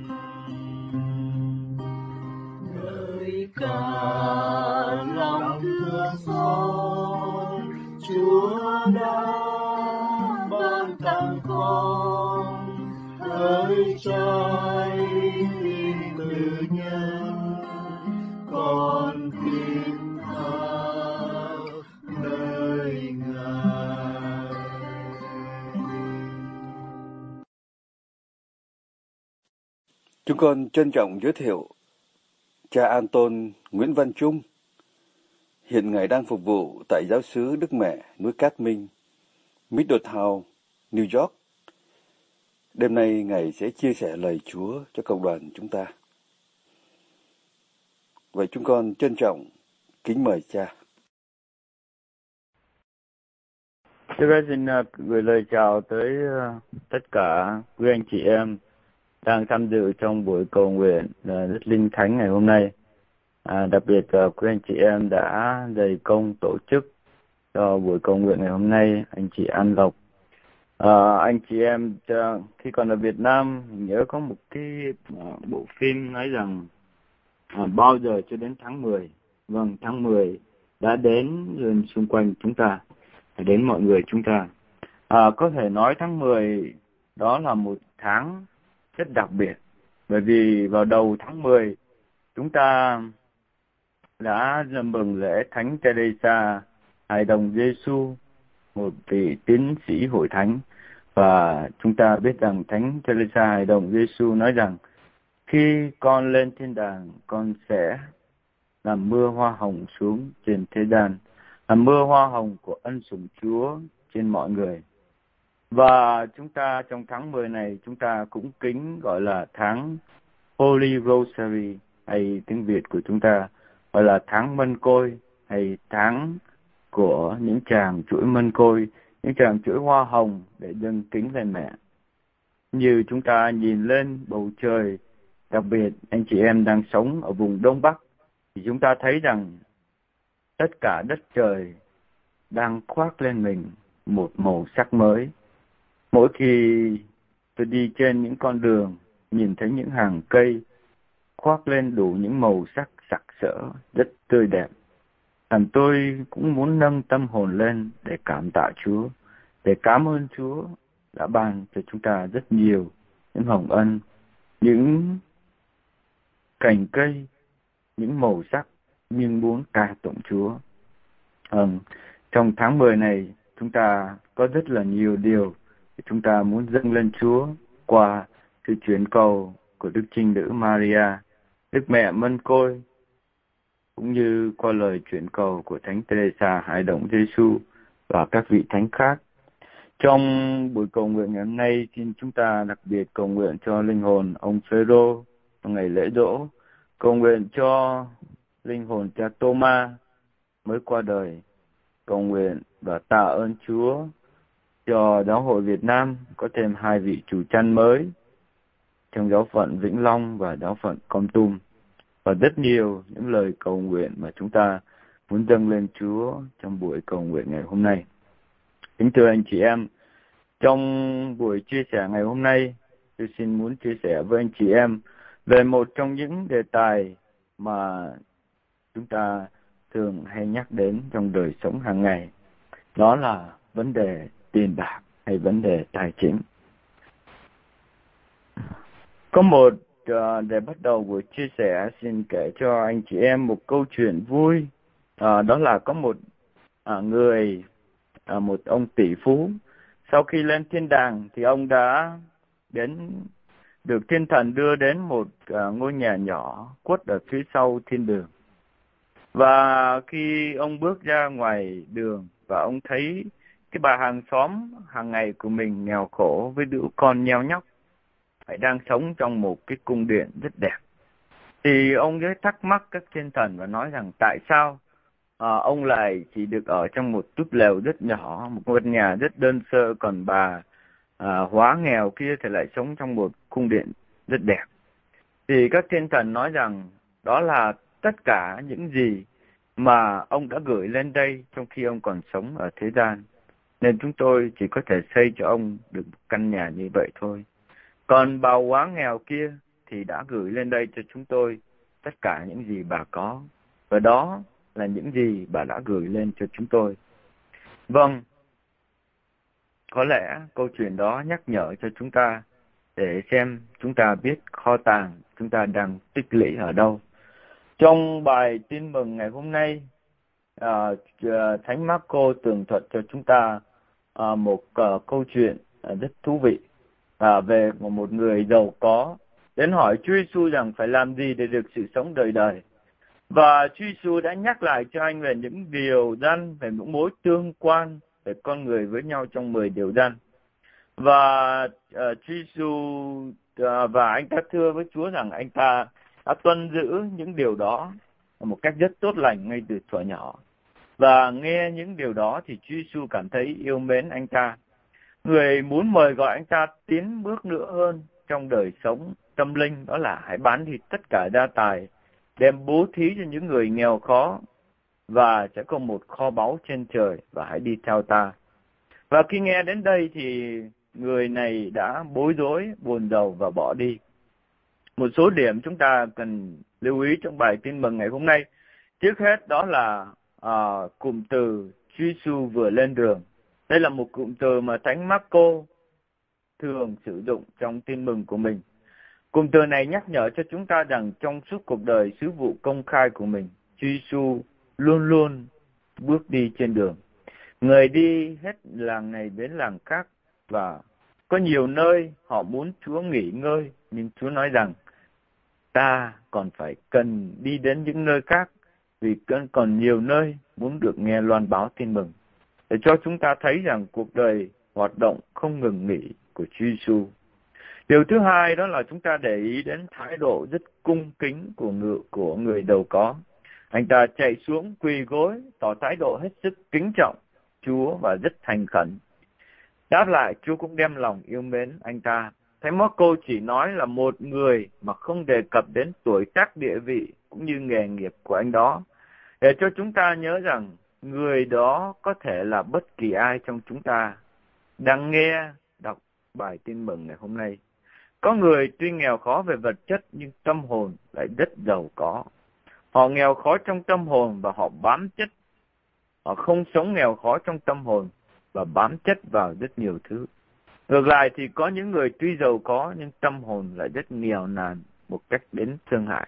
Lời ca lòng thương xót Chúa đã ban tặng con, hỡi trái tim từ nhân con tin thác nơi Ngài. Chúng con trân trọng giới thiệu cha Anton Nguyễn Văn Trung. Hiện Ngài đang phục vụ tại giáo xứ Đức Mẹ núi Cát Minh, Middletown, New York. Đêm nay Ngài sẽ chia sẻ lời Chúa cho cộng đoàn chúng ta. Vậy chúng con trân trọng kính mời cha. Trước hết xin gửi lời chào tới tất cả quý anh chị em đang tham dự trong buổi cầu nguyện rất linh thánh ngày hôm nay. À, đặc biệt quý anh chị em đã dày công tổ chức cho buổi cầu nguyện ngày hôm nay, anh chị An Lộc. À, anh chị em khi còn ở Việt Nam, mình nhớ có một cái bộ phim nói rằng à, bao giờ cho đến tháng mười. Vâng, tháng mười đã đến gần xung quanh chúng ta, đến mọi người chúng ta. À, có thể nói tháng mười đó là một tháng rất đặc biệt, bởi vì vào đầu tháng mười chúng ta đã dâng mừng lễ Thánh Teresa Hài Đồng Giêsu, một vị tín sĩ hội thánh. Và chúng ta biết rằng Thánh Teresa Hài Đồng Giêsu nói rằng khi con lên thiên đàng, con sẽ làm mưa hoa hồng xuống trên thế gian, làm mưa hoa hồng của ân sủng Chúa trên mọi người. Và chúng ta trong tháng mười này, chúng ta cũng kính gọi là tháng Holy Rosary, hay tiếng Việt của chúng ta gọi là tháng mân côi, hay tháng của những chàng chuỗi mân côi, những chàng chuỗi hoa hồng để dâng kính lên mẹ. Như chúng ta nhìn lên bầu trời, đặc biệt anh chị em đang sống ở vùng Đông Bắc, thì chúng ta thấy rằng tất cả đất trời đang khoác lên mình một màu sắc mới. Mỗi khi tôi đi trên những con đường, nhìn thấy những hàng cây khoác lên đủ những màu sắc sặc sỡ, rất tươi đẹp, làm tôi cũng muốn nâng tâm hồn lên để cảm tạ Chúa, để cảm ơn Chúa đã ban cho chúng ta rất nhiều những hồng ân, những cành cây, những màu sắc, nhưng muốn ca tụng Chúa. Ừ, trong tháng mười này, chúng ta có rất là nhiều điều chúng ta muốn dâng lên Chúa qua sự chuyển cầu của Đức Trinh Nữ Maria, Đức Mẹ Mân Côi, cũng như qua lời chuyển cầu của Thánh Teresa Hài Đồng Giêsu và các vị thánh khác. Trong buổi cầu nguyện ngày hôm nay, xin chúng ta đặc biệt cầu nguyện cho linh hồn ông Phêrô trong ngày lễ dỗ, cầu nguyện cho linh hồn cha Tô-ma mới qua đời, cầu nguyện và tạ ơn Chúa cho giáo hội Việt Nam có thêm hai vị chủ chăn mới trong giáo phận Vĩnh Long và giáo phận Kon Tum, và rất nhiều những lời cầu nguyện mà chúng ta muốn dâng lên Chúa trong buổi cầu nguyện ngày hôm nay. Kính thưa anh chị em, trong buổi chia sẻ ngày hôm nay, tôi xin muốn chia sẻ với anh chị em về một trong những đề tài mà chúng ta thường hay nhắc đến trong đời sống hàng ngày. Đó là vấn đề tiền bạc hay vấn đề tài chính. Có một, uh, để bắt đầu buổi chia sẻ, xin kể cho anh chị em một câu chuyện vui. Uh, đó là có một uh, người, uh, một ông tỷ phú. Sau khi lên thiên đàng thì ông đã đến được thiên thần đưa đến một uh, ngôi nhà nhỏ khuất ở phía sau thiên đường. Và khi ông bước ra ngoài đường và ông thấy cái bà hàng xóm hàng ngày của mình nghèo khổ với đứa con nheo nhóc phải đang sống trong một cái cung điện rất đẹp, thì ông ấy thắc mắc các thiên thần và nói rằng tại sao à, ông lại chỉ được ở trong một túp lều rất nhỏ, một ngôi nhà rất đơn sơ, còn bà à, hóa nghèo kia thì lại sống trong một cung điện rất đẹp. Thì các thiên thần nói rằng đó là tất cả những gì mà ông đã gửi lên đây trong khi ông còn sống ở thế gian, nên chúng tôi chỉ có thể xây cho ông được một căn nhà như vậy thôi. Còn bà hóa nghèo kia thì đã gửi lên đây cho chúng tôi tất cả những gì bà có, và đó là những gì bà đã gửi lên cho chúng tôi. Vâng, có lẽ câu chuyện đó nhắc nhở cho chúng ta để xem chúng ta biết kho tàng chúng ta đang tích lũy ở đâu. Trong bài tin mừng ngày hôm nay, à, Thánh Marco tường thuật cho chúng ta à, một à, câu chuyện à, rất thú vị à, về một người giàu có đến hỏi Chúa Giêsu rằng phải làm gì để được sự sống đời đời. Và Chúa Giêsu đã nhắc lại cho anh về những điều răn, về những mối tương quan về con người với nhau trong mười điều răn. Và uh, Chúa Giêsu uh, và anh ta thưa với Chúa rằng anh ta đã tuân giữ những điều đó một cách rất tốt lành ngay từ thuở nhỏ. Và nghe những điều đó thì Chúa Giêsu cảm thấy yêu mến anh ta. Người muốn mời gọi anh ta tiến bước nữa hơn trong đời sống tâm linh, đó là hãy bán đi tất cả gia tài, đem bố thí cho những người nghèo khó, và sẽ có một kho báu trên trời, và hãy đi theo ta. Và khi nghe đến đây thì người này đã bối rối, buồn rầu và bỏ đi. Một số điểm chúng ta cần lưu ý trong bài tin mừng ngày hôm nay. Trước hết đó là à, cụm từ Chúa Giêsu vừa lên đường. Đây là một cụm từ mà Thánh Marco thường sử dụng trong tin mừng của mình. Cụm từ này nhắc nhở cho chúng ta rằng trong suốt cuộc đời sứ vụ công khai của mình, Chúa Giêsu luôn luôn bước đi trên đường. Người đi hết làng này đến làng khác, và có nhiều nơi họ muốn Chúa nghỉ ngơi, nhưng Chúa nói rằng ta còn phải cần đi đến những nơi khác, vì còn nhiều nơi muốn được nghe loan báo tin mừng, để cho chúng ta thấy rằng cuộc đời hoạt động không ngừng nghỉ của Chúa Giêsu. Điều thứ hai đó là chúng ta để ý đến thái độ rất cung kính của người, của người giàu có. Anh ta chạy xuống quỳ gối, tỏ thái độ hết sức kính trọng Chúa và rất thành khẩn. Đáp lại, Chúa cũng đem lòng yêu mến anh ta. Thánh Marco chỉ nói là một người mà không đề cập đến tuổi tác, địa vị cũng như nghề nghiệp của anh đó, để cho chúng ta nhớ rằng người đó có thể là bất kỳ ai trong chúng ta đang nghe đọc bài tin mừng ngày hôm nay. Có người tuy nghèo khó về vật chất nhưng tâm hồn lại rất giàu có. Họ nghèo khó trong tâm hồn và họ bám chất. Họ không sống nghèo khó trong tâm hồn và bám chất vào rất nhiều thứ. Ngược lại thì có những người tuy giàu có nhưng tâm hồn lại rất nghèo nàn một cách đến thương hại.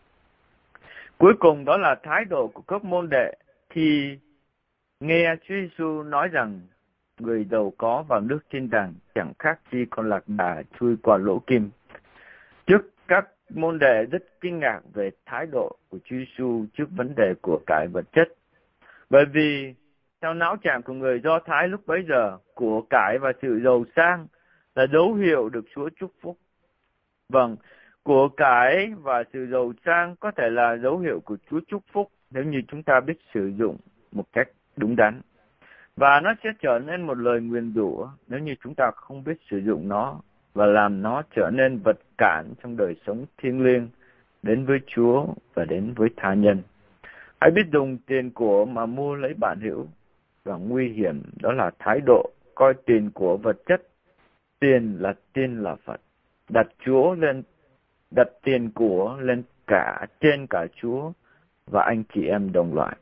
Cuối cùng đó là thái độ của các môn đệ khi nghe Chúa Giêsu nói rằng người giàu có vào nước thiên đàng chẳng khác chi con lạc đà chui qua lỗ kim. Trước các môn đệ rất kinh ngạc về thái độ của Chúa Giêsu trước vấn đề của cải vật chất. Bởi vì theo não trạng của người Do Thái lúc bấy giờ, của cải và sự giàu sang là dấu hiệu được Chúa chúc phúc. Vâng, của cải và sự giàu sang có thể là dấu hiệu của Chúa chúc phúc nếu như chúng ta biết sử dụng một cách đúng đắn. Và nó sẽ trở nên một lời nguyền rủa nếu như chúng ta không biết sử dụng nó và làm nó trở nên vật cản trong đời sống thiêng liêng đến với Chúa và đến với tha nhân. Hãy biết dùng tiền của mà mua lấy bạn hữu, và nguy hiểm, đó là thái độ coi tiền của vật chất, tiền là tiên là Phật, đặt Chúa lên, đặt tiền của lên cả trên cả Chúa và anh chị em đồng loại.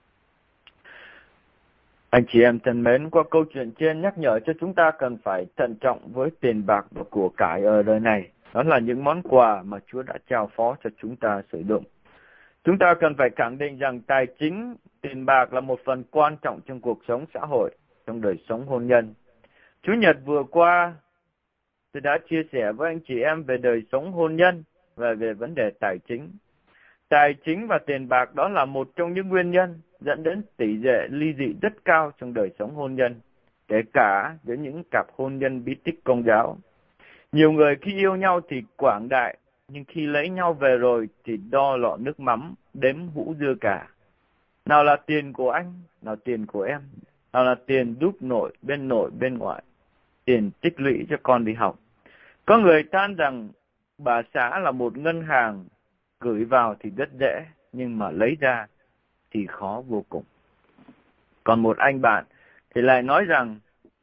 Anh chị em thân mến, qua câu chuyện trên nhắc nhở cho chúng ta cần phải thận trọng với tiền bạc và của cải ở đời này. Đó là những món quà mà Chúa đã trao phó cho chúng ta sử dụng. Chúng ta cần phải khẳng định rằng tài chính, tiền bạc là một phần quan trọng trong cuộc sống xã hội, trong đời sống hôn nhân. Chủ nhật vừa qua, tôi đã chia sẻ với anh chị em về đời sống hôn nhân và về vấn đề tài chính. Tài chính và tiền bạc đó là một trong những nguyên nhân dẫn đến tỷ lệ ly dị rất cao trong đời sống hôn nhân, kể cả với những cặp hôn nhân bí tích Công giáo. Nhiều người khi yêu nhau thì quảng đại, nhưng khi lấy nhau về rồi thì đo lọ nước mắm, đếm hũ dưa cả. Nào là tiền của anh, nào tiền của em, nào là tiền giúp nội, bên nội, bên ngoại, tiền tích lũy cho con đi học. Có người than rằng bà xã là một ngân hàng, gửi vào thì rất dễ, nhưng mà lấy ra thì khó vô cùng. Còn một anh bạn thì lại nói rằng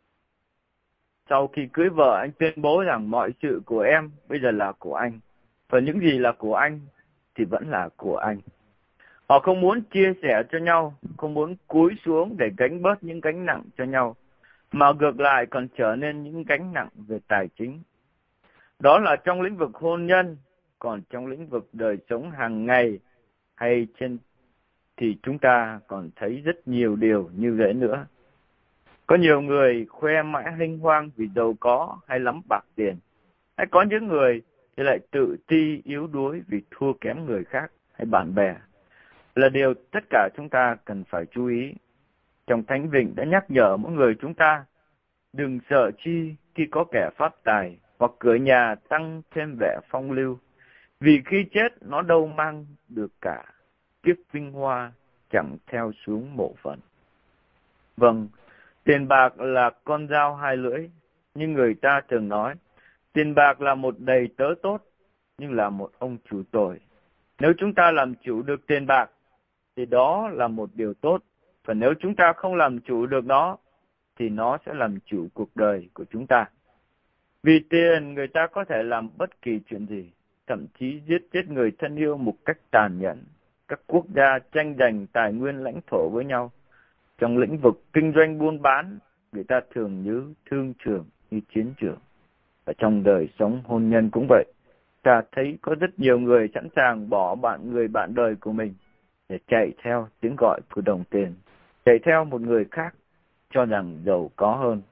sau khi cưới vợ, anh tuyên bố rằng mọi sự của em bây giờ là của anh, và những gì là của anh thì vẫn là của anh. Họ không muốn chia sẻ cho nhau, không muốn cúi xuống để gánh bớt những gánh nặng cho nhau, mà ngược lại còn trở nên những gánh nặng về tài chính. Đó là trong lĩnh vực hôn nhân, còn trong lĩnh vực đời sống hàng ngày hay trên thì chúng ta còn thấy rất nhiều điều như vậy nữa. Có nhiều người khoe mẽ hinh hoang vì giàu có hay lắm bạc tiền. Hay có những người thì lại tự ti yếu đuối vì thua kém người khác hay bạn bè. Là điều tất cả chúng ta cần phải chú ý. Trong Thánh Vịnh đã nhắc nhở mỗi người chúng ta đừng sợ chi khi có kẻ phát tài hoặc cửa nhà tăng thêm vẻ phong lưu. Vì khi chết nó đâu mang được cả, kiếp vinh hoa chẳng theo xuống mộ phận. Vâng, tiền bạc là con dao hai lưỡi, nhưng người ta thường nói, tiền bạc là một đầy tớ tốt, nhưng là một ông chủ tội. Nếu chúng ta làm chủ được tiền bạc, thì đó là một điều tốt. Và nếu chúng ta không làm chủ được nó, thì nó sẽ làm chủ cuộc đời của chúng ta. Vì tiền, người ta có thể làm bất kỳ chuyện gì, thậm chí giết chết người thân yêu một cách tàn nhẫn. Các quốc gia tranh giành tài nguyên lãnh thổ với nhau. Trong lĩnh vực kinh doanh buôn bán, người ta thường như thương trường như chiến trường. Và trong đời sống hôn nhân cũng vậy. Ta thấy có rất nhiều người sẵn sàng bỏ bạn người bạn đời của mình để chạy theo tiếng gọi của đồng tiền, chạy theo một người khác cho rằng giàu có hơn.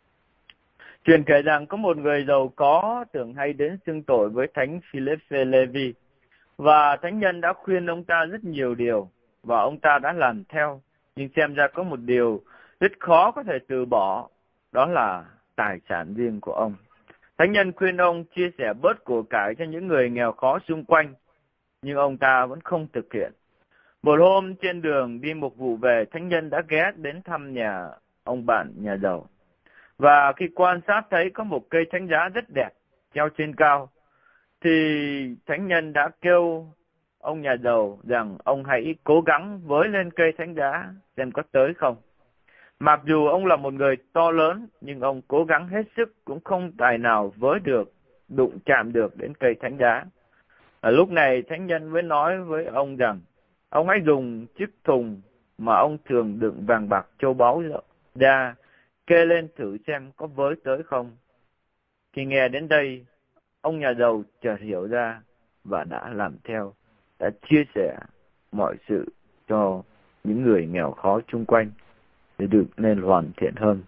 Truyền kể rằng có một người giàu có thường hay đến xưng tội với Thánh Philippe Levi, và thánh nhân đã khuyên ông ta rất nhiều điều, và ông ta đã làm theo. Nhưng xem ra có một điều rất khó có thể từ bỏ, đó là tài sản riêng của ông. Thánh nhân khuyên ông chia sẻ bớt của cải cho những người nghèo khó xung quanh, nhưng ông ta vẫn không thực hiện. Một hôm trên đường đi mục vụ về, thánh nhân đã ghé đến thăm nhà ông bạn nhà giàu. Và khi quan sát thấy có một cây thánh giá rất đẹp treo trên cao, thì thánh nhân đã kêu ông nhà giàu rằng ông hãy cố gắng với lên cây thánh giá xem có tới không. Mặc dù ông là một người to lớn, nhưng ông cố gắng hết sức cũng không tài nào với được, đụng chạm được đến cây thánh giá. Ở lúc này thánh nhân mới nói với ông rằng ông hãy dùng chiếc thùng mà ông thường đựng vàng bạc châu báu ra, kê lên thử xem có với tới không. Khi nghe đến đây, ông nhà giàu chợt hiểu ra và đã làm theo, đã chia sẻ mọi sự cho những người nghèo khó chung quanh để được nên hoàn thiện hơn.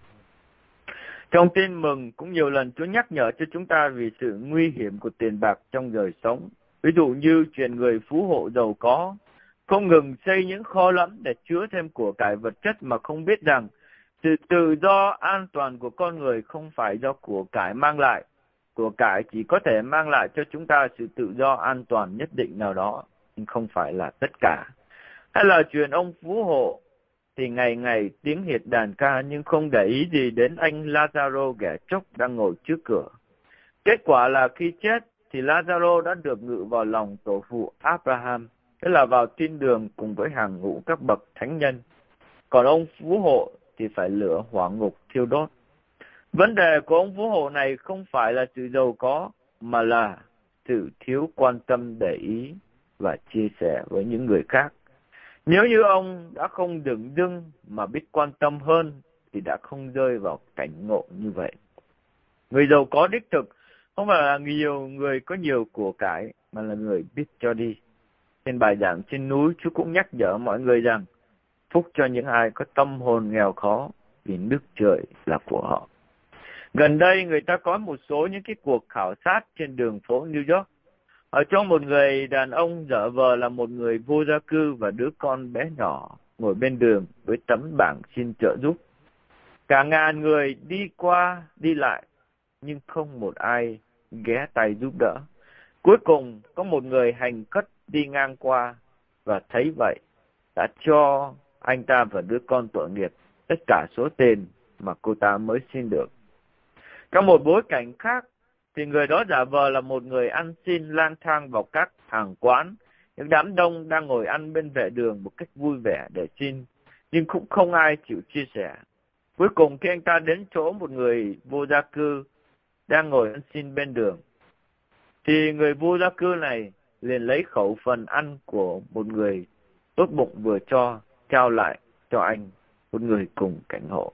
Trong tin mừng cũng nhiều lần Chúa nhắc nhở cho chúng ta vì sự nguy hiểm của tiền bạc trong đời sống. Ví dụ như chuyện người phú hộ giàu có không ngừng xây những kho lẫm để chứa thêm của cải vật chất mà không biết rằng sự tự do an toàn của con người không phải do của cải mang lại. Của cải chỉ có thể mang lại cho chúng ta sự tự do an toàn nhất định nào đó, nhưng không phải là tất cả. Hay là chuyện ông phú hộ thì ngày ngày tiếng hiệt đàn ca nhưng không để ý gì đến anh Lazaro ghẻ chốc đang ngồi trước cửa. Kết quả là khi chết thì Lazaro đã được ngự vào lòng tổ phụ Abraham, tức là vào thiên đường cùng với hàng ngũ các bậc thánh nhân. Còn ông phú hộ thì phải lửa hỏa ngục thiêu đốt. Vấn đề của ông phú hộ này không phải là sự giàu có, mà là sự thiếu quan tâm để ý và chia sẻ với những người khác. Nếu như ông đã không dửng dưng mà biết quan tâm hơn, thì đã không rơi vào cảnh ngộ như vậy. Người giàu có đích thực không phải là nhiều người có nhiều của cải, mà là người biết cho đi. Trên bài giảng trên núi, Chúa cũng nhắc nhở mọi người rằng, phúc cho những ai có tâm hồn nghèo khó, vì nước trời là của họ. Gần đây người ta có một số những cái cuộc khảo sát trên đường phố New York. Ở trong một người đàn ông dở vờ là một người vô gia cư và đứa con bé nhỏ ngồi bên đường với tấm bảng xin trợ giúp. Cả ngàn người đi qua đi lại, nhưng không một ai ghé tay giúp đỡ. Cuối cùng có một người hành khất đi ngang qua và thấy vậy đã cho anh ta và đứa con tội nghiệp tất cả số tiền mà cô ta mới xin được. Trong một bối cảnh khác thì người đó giả vờ là một người ăn xin lang thang vào các hàng quán. Những đám đông đang ngồi ăn bên vệ đường một cách vui vẻ để xin, nhưng cũng không ai chịu chia sẻ. Cuối cùng khi anh ta đến chỗ một người vô gia cư đang ngồi ăn xin bên đường, thì người vô gia cư này liền lấy khẩu phần ăn của một người tốt bụng vừa cho, trao lại cho anh, một người cùng cảnh ngộ.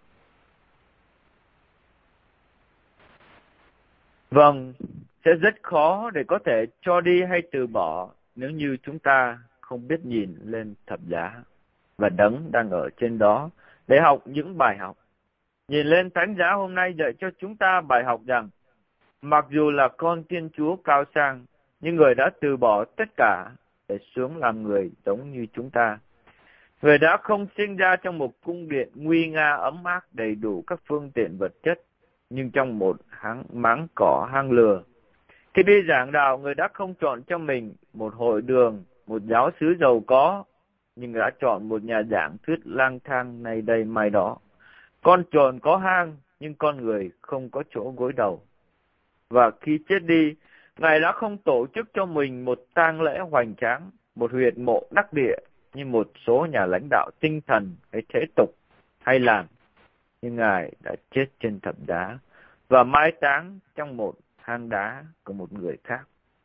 Vâng, sẽ rất khó để có thể cho đi hay từ bỏ nếu như chúng ta không biết nhìn lên thập giá và đấng đang ở trên đó để học những bài học. Nhìn lên thánh giá hôm nay dạy cho chúng ta bài học rằng, mặc dù là con Thiên Chúa cao sang, nhưng người đã từ bỏ tất cả để xuống làm người giống như chúng ta. Người đã không sinh ra trong một cung điện nguy nga ấm áp đầy đủ các phương tiện vật chất, nhưng trong một hang máng cỏ hang lừa. Khi đi giảng đạo, người đã không chọn cho mình một hội đường, một giáo xứ giàu có, nhưng đã chọn một nhà giảng thuyết lang thang này đây mai đó. Con trồn có hang, nhưng con người không có chỗ gối đầu. Và khi chết đi, Ngài đã không tổ chức cho mình một tang lễ hoành tráng, một huyệt mộ đắc địa như một số nhà lãnh đạo tinh thần hay thế tục hay làm. Nhưng Ngài đã chết trên thập giá và mai táng trong một hang đá của một người khác.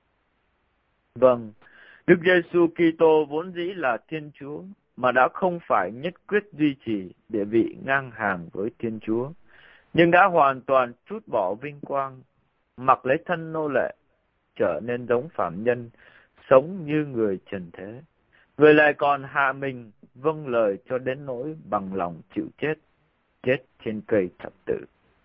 Vâng, Đức Giêsu Kitô vốn dĩ là Thiên Chúa, mà đã không phải nhất quyết duy trì địa vị ngang hàng với Thiên Chúa, nhưng đã hoàn toàn trút bỏ vinh quang, mặc lấy thân nô lệ, trở nên giống phàm nhân, sống như người trần thế. Người lại còn hạ mình vâng lời cho đến nỗi bằng lòng chịu chết, chết trên cây thập tự.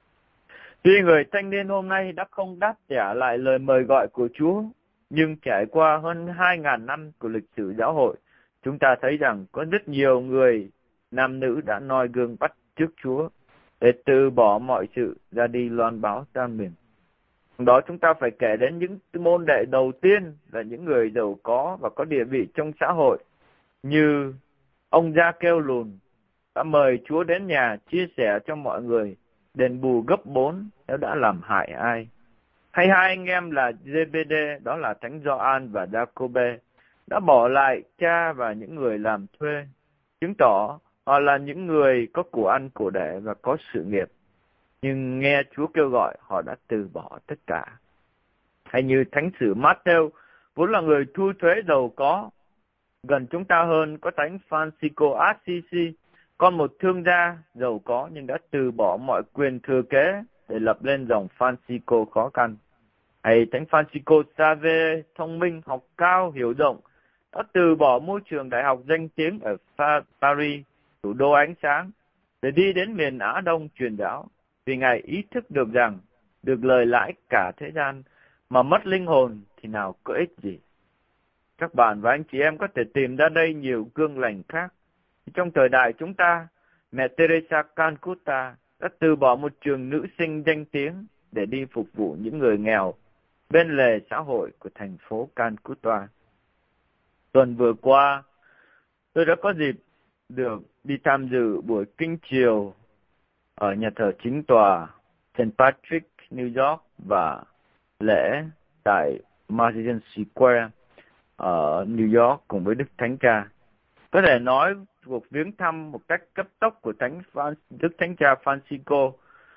Tuy người thanh niên hôm nay đã không đáp trả lại lời mời gọi của Chúa, nhưng trải qua hơn hai ngàn năm của lịch sử giáo hội, chúng ta thấy rằng có rất nhiều người, nam nữ đã noi gương bắt chước Chúa để từ bỏ mọi sự ra đi loan báo tam miền. Đó chúng ta phải kể đến những môn đệ đầu tiên là những người giàu có và có địa vị trong xã hội, như ông Gia Kêu Lùn đã mời Chúa đến nhà chia sẻ cho mọi người đền bù gấp bốn nếu đã làm hại ai. Hay hai anh em là giê bê đê, đó là Thánh Gioan và Giacôbê, đã bỏ lại cha và những người làm thuê, chứng tỏ họ là những người có của ăn của đẻ và có sự nghiệp. Nhưng nghe Chúa kêu gọi, họ đã từ bỏ tất cả. Hay như Thánh sử Matthew, vốn là người thu thuế giàu có. Gần chúng ta hơn có Thánh Francisco Assisi, con một thương gia giàu có nhưng đã từ bỏ mọi quyền thừa kế để lập lên dòng Francisco khó khăn. Hay Thánh Francisco Xavier, thông minh, học cao, hiểu rộng, đã từ bỏ môi trường đại học danh tiếng ở Paris, thủ đô ánh sáng, để đi đến miền Á Đông truyền giáo, vì Ngài ý thức được rằng được lời lãi cả thế gian mà mất linh hồn thì nào có ích gì. Các bạn và anh chị em có thể tìm ra đây nhiều gương lành khác. Trong thời đại chúng ta, mẹ Teresa Calcutta đã từ bỏ một trường nữ sinh danh tiếng để đi phục vụ những người nghèo bên lề xã hội của thành phố Calcutta. Tuần vừa qua, tôi đã có dịp được đi tham dự buổi kinh chiều ở nhà thờ chính tòa Saint Patrick, New York và lễ tại Madison Square ở New York cùng với Đức Thánh Cha. Có thể nói cuộc viếng thăm một cách cấp tốc của Thánh Phan, Đức Thánh Cha Francisco.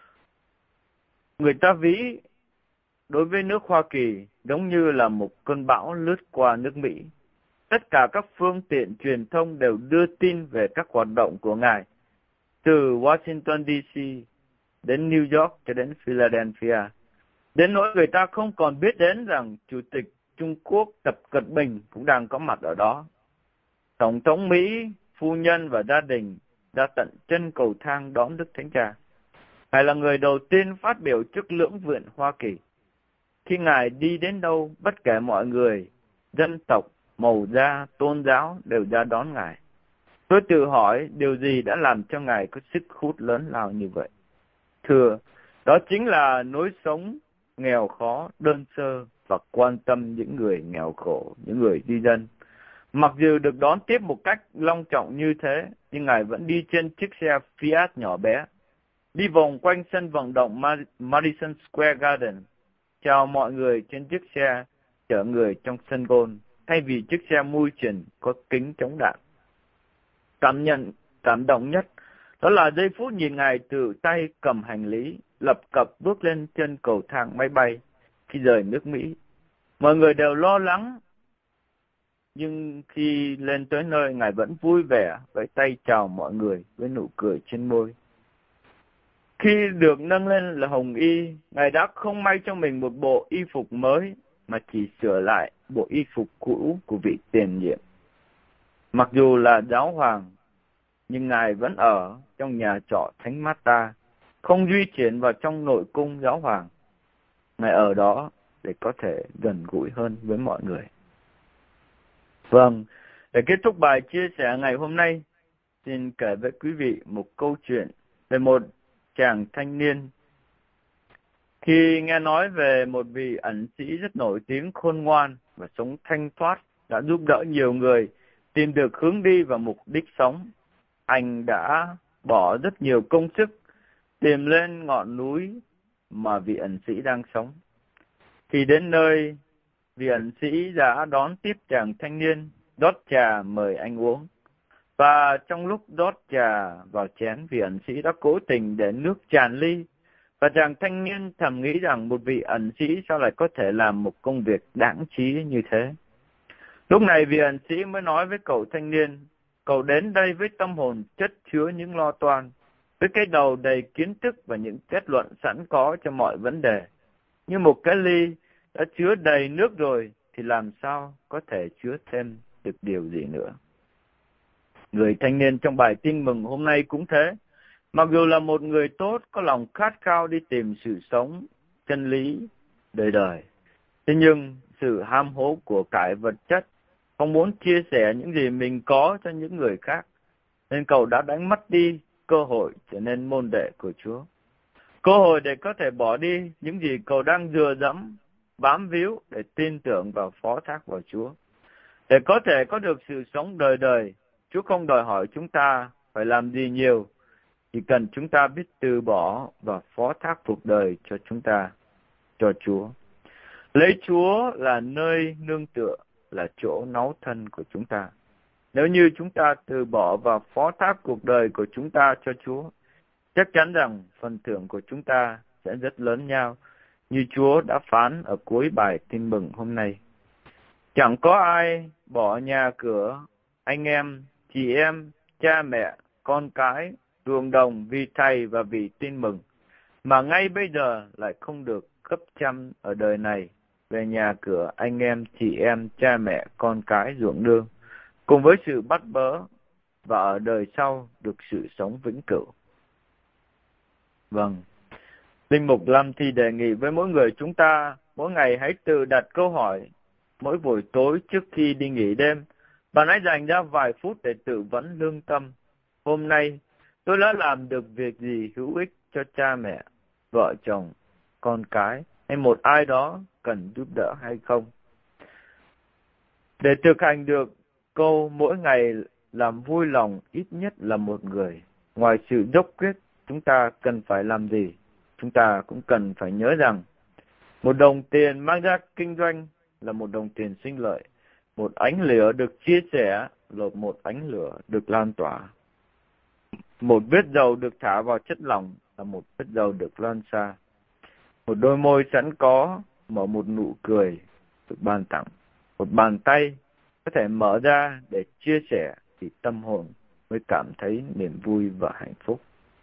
Người ta ví đối với nước Hoa Kỳ giống như là một cơn bão lướt qua nước Mỹ. Tất cả các phương tiện truyền thông đều đưa tin về các hoạt động của Ngài, từ Washington D C đến New York cho đến Philadelphia. Đến nỗi người ta không còn biết đến rằng Chủ tịch Trung Quốc Tập Cận Bình cũng đang có mặt ở đó. Tổng thống Mỹ, phu nhân và gia đình đã tận chân cầu thang đón Đức Thánh Cha. Ngài là người đầu tiên phát biểu trước lưỡng viện Hoa Kỳ. Khi Ngài đi đến đâu, bất kể mọi người, dân tộc, màu da, tôn giáo đều ra đón Ngài. Tôi tự hỏi điều gì đã làm cho Ngài có sức hút lớn lao như vậy. Thưa, đó chính là lối sống nghèo khó, đơn sơ và quan tâm những người nghèo khổ, những người di dân. Mặc dù được đón tiếp một cách long trọng như thế, nhưng Ngài vẫn đi trên chiếc xe Fiat nhỏ bé, đi vòng quanh sân vận động Madison Square Garden, chào mọi người trên chiếc xe chở người trong sân golf, thay vì chiếc xe mui trần có kính chống đạn. Cảm nhận, cảm động nhất, đó là giây phút nhìn Ngài tự tay cầm hành lý, lập cập bước lên trên cầu thang máy bay khi rời nước Mỹ. Mọi người đều lo lắng, nhưng khi lên tới nơi, Ngài vẫn vui vẻ, với tay chào mọi người với nụ cười trên môi. Khi được nâng lên là hồng y, Ngài đã không may cho mình một bộ y phục mới, mà chỉ sửa lại bộ y phục cũ của vị tiền nhiệm. Mặc dù là giáo hoàng, nhưng Ngài vẫn ở trong nhà trọ Thánh Marta, không di chuyển vào trong nội cung giáo hoàng. Ngài ở đó để có thể gần gũi hơn với mọi người. Vâng, để kết thúc bài chia sẻ ngày hôm nay, xin kể với quý vị một câu chuyện về một chàng thanh niên. Khi nghe nói về một vị ẩn sĩ rất nổi tiếng, khôn ngoan và sống thanh thoát, đã giúp đỡ nhiều người tìm được hướng đi và mục đích sống, anh đã bỏ rất nhiều công sức tìm lên ngọn núi mà vị ẩn sĩ đang sống. Khi đến nơi, vị ẩn sĩ đã đón tiếp chàng thanh niên, đót trà mời anh uống. Và trong lúc đót trà vào chén, vị ẩn sĩ đã cố tình để nước tràn ly. Và chàng thanh niên thầm nghĩ rằng một vị ẩn sĩ sao lại có thể làm một công việc đáng trí như thế. Lúc này vị ẩn sĩ mới nói với cậu thanh niên, cậu đến đây với tâm hồn chất chứa những lo toan, với cái đầu đầy kiến thức và những kết luận sẵn có cho mọi vấn đề. Như một cái ly đã chứa đầy nước rồi, thì làm sao có thể chứa thêm được điều gì nữa. Người thanh niên trong bài tin mừng hôm nay cũng thế. Mặc dù là một người tốt, có lòng khát khao đi tìm sự sống, chân lý, đời đời. Thế nhưng, sự ham hố của cải vật chất, không muốn chia sẻ những gì mình có cho những người khác, nên cậu đã đánh mất đi cơ hội trở nên môn đệ của Chúa. Cơ hội để có thể bỏ đi những gì cậu đang dựa dẫm, bám víu để tin tưởng và phó thác vào Chúa. Để có thể có được sự sống đời đời, Chúa không đòi hỏi chúng ta phải làm gì nhiều, chỉ cần chúng ta biết từ bỏ và phó thác cuộc đời cho chúng ta, cho Chúa. Lấy Chúa là nơi nương tựa, là chỗ náu thân của chúng ta. Nếu như chúng ta từ bỏ và phó thác cuộc đời của chúng ta cho Chúa, chắc chắn rằng phần thưởng của chúng ta sẽ rất lớn nhau, như Chúa đã phán ở cuối bài tin mừng hôm nay. Chẳng có ai bỏ nhà cửa, anh em, chị em, cha mẹ, con cái, ruộng đồng vì Thầy và vì tin mừng, mà ngay bây giờ lại không được cấp trăm ở đời này về nhà cửa, anh em, chị em, cha mẹ, con cái, ruộng nương, cùng với sự bắt bớ, và ở đời sau được sự sống vĩnh cửu. Vâng, Linh Mục Lâm thì đề nghị với mỗi người chúng ta, mỗi ngày hãy tự đặt câu hỏi, mỗi buổi tối trước khi đi nghỉ đêm, bạn hãy dành ra vài phút để tự vấn lương tâm. Hôm nay, tôi đã làm được việc gì hữu ích cho cha mẹ, vợ chồng, con cái, hay một ai đó cần giúp đỡ hay không? Để thực hành được câu mỗi ngày làm vui lòng ít nhất là một người, ngoài sự dốc quyết, chúng ta cần phải làm gì? Chúng ta cũng cần phải nhớ rằng, một đồng tiền mang ra kinh doanh là một đồng tiền sinh lợi. Một ánh lửa được chia sẻ là một ánh lửa được lan tỏa. Một vết dầu được thả vào chất lỏng là một vết dầu được lan xa. Một đôi môi sẵn có mở một nụ cười được ban tặng. Một bàn tay có thể mở ra để chia sẻ thì tâm hồn mới cảm thấy niềm vui và hạnh phúc.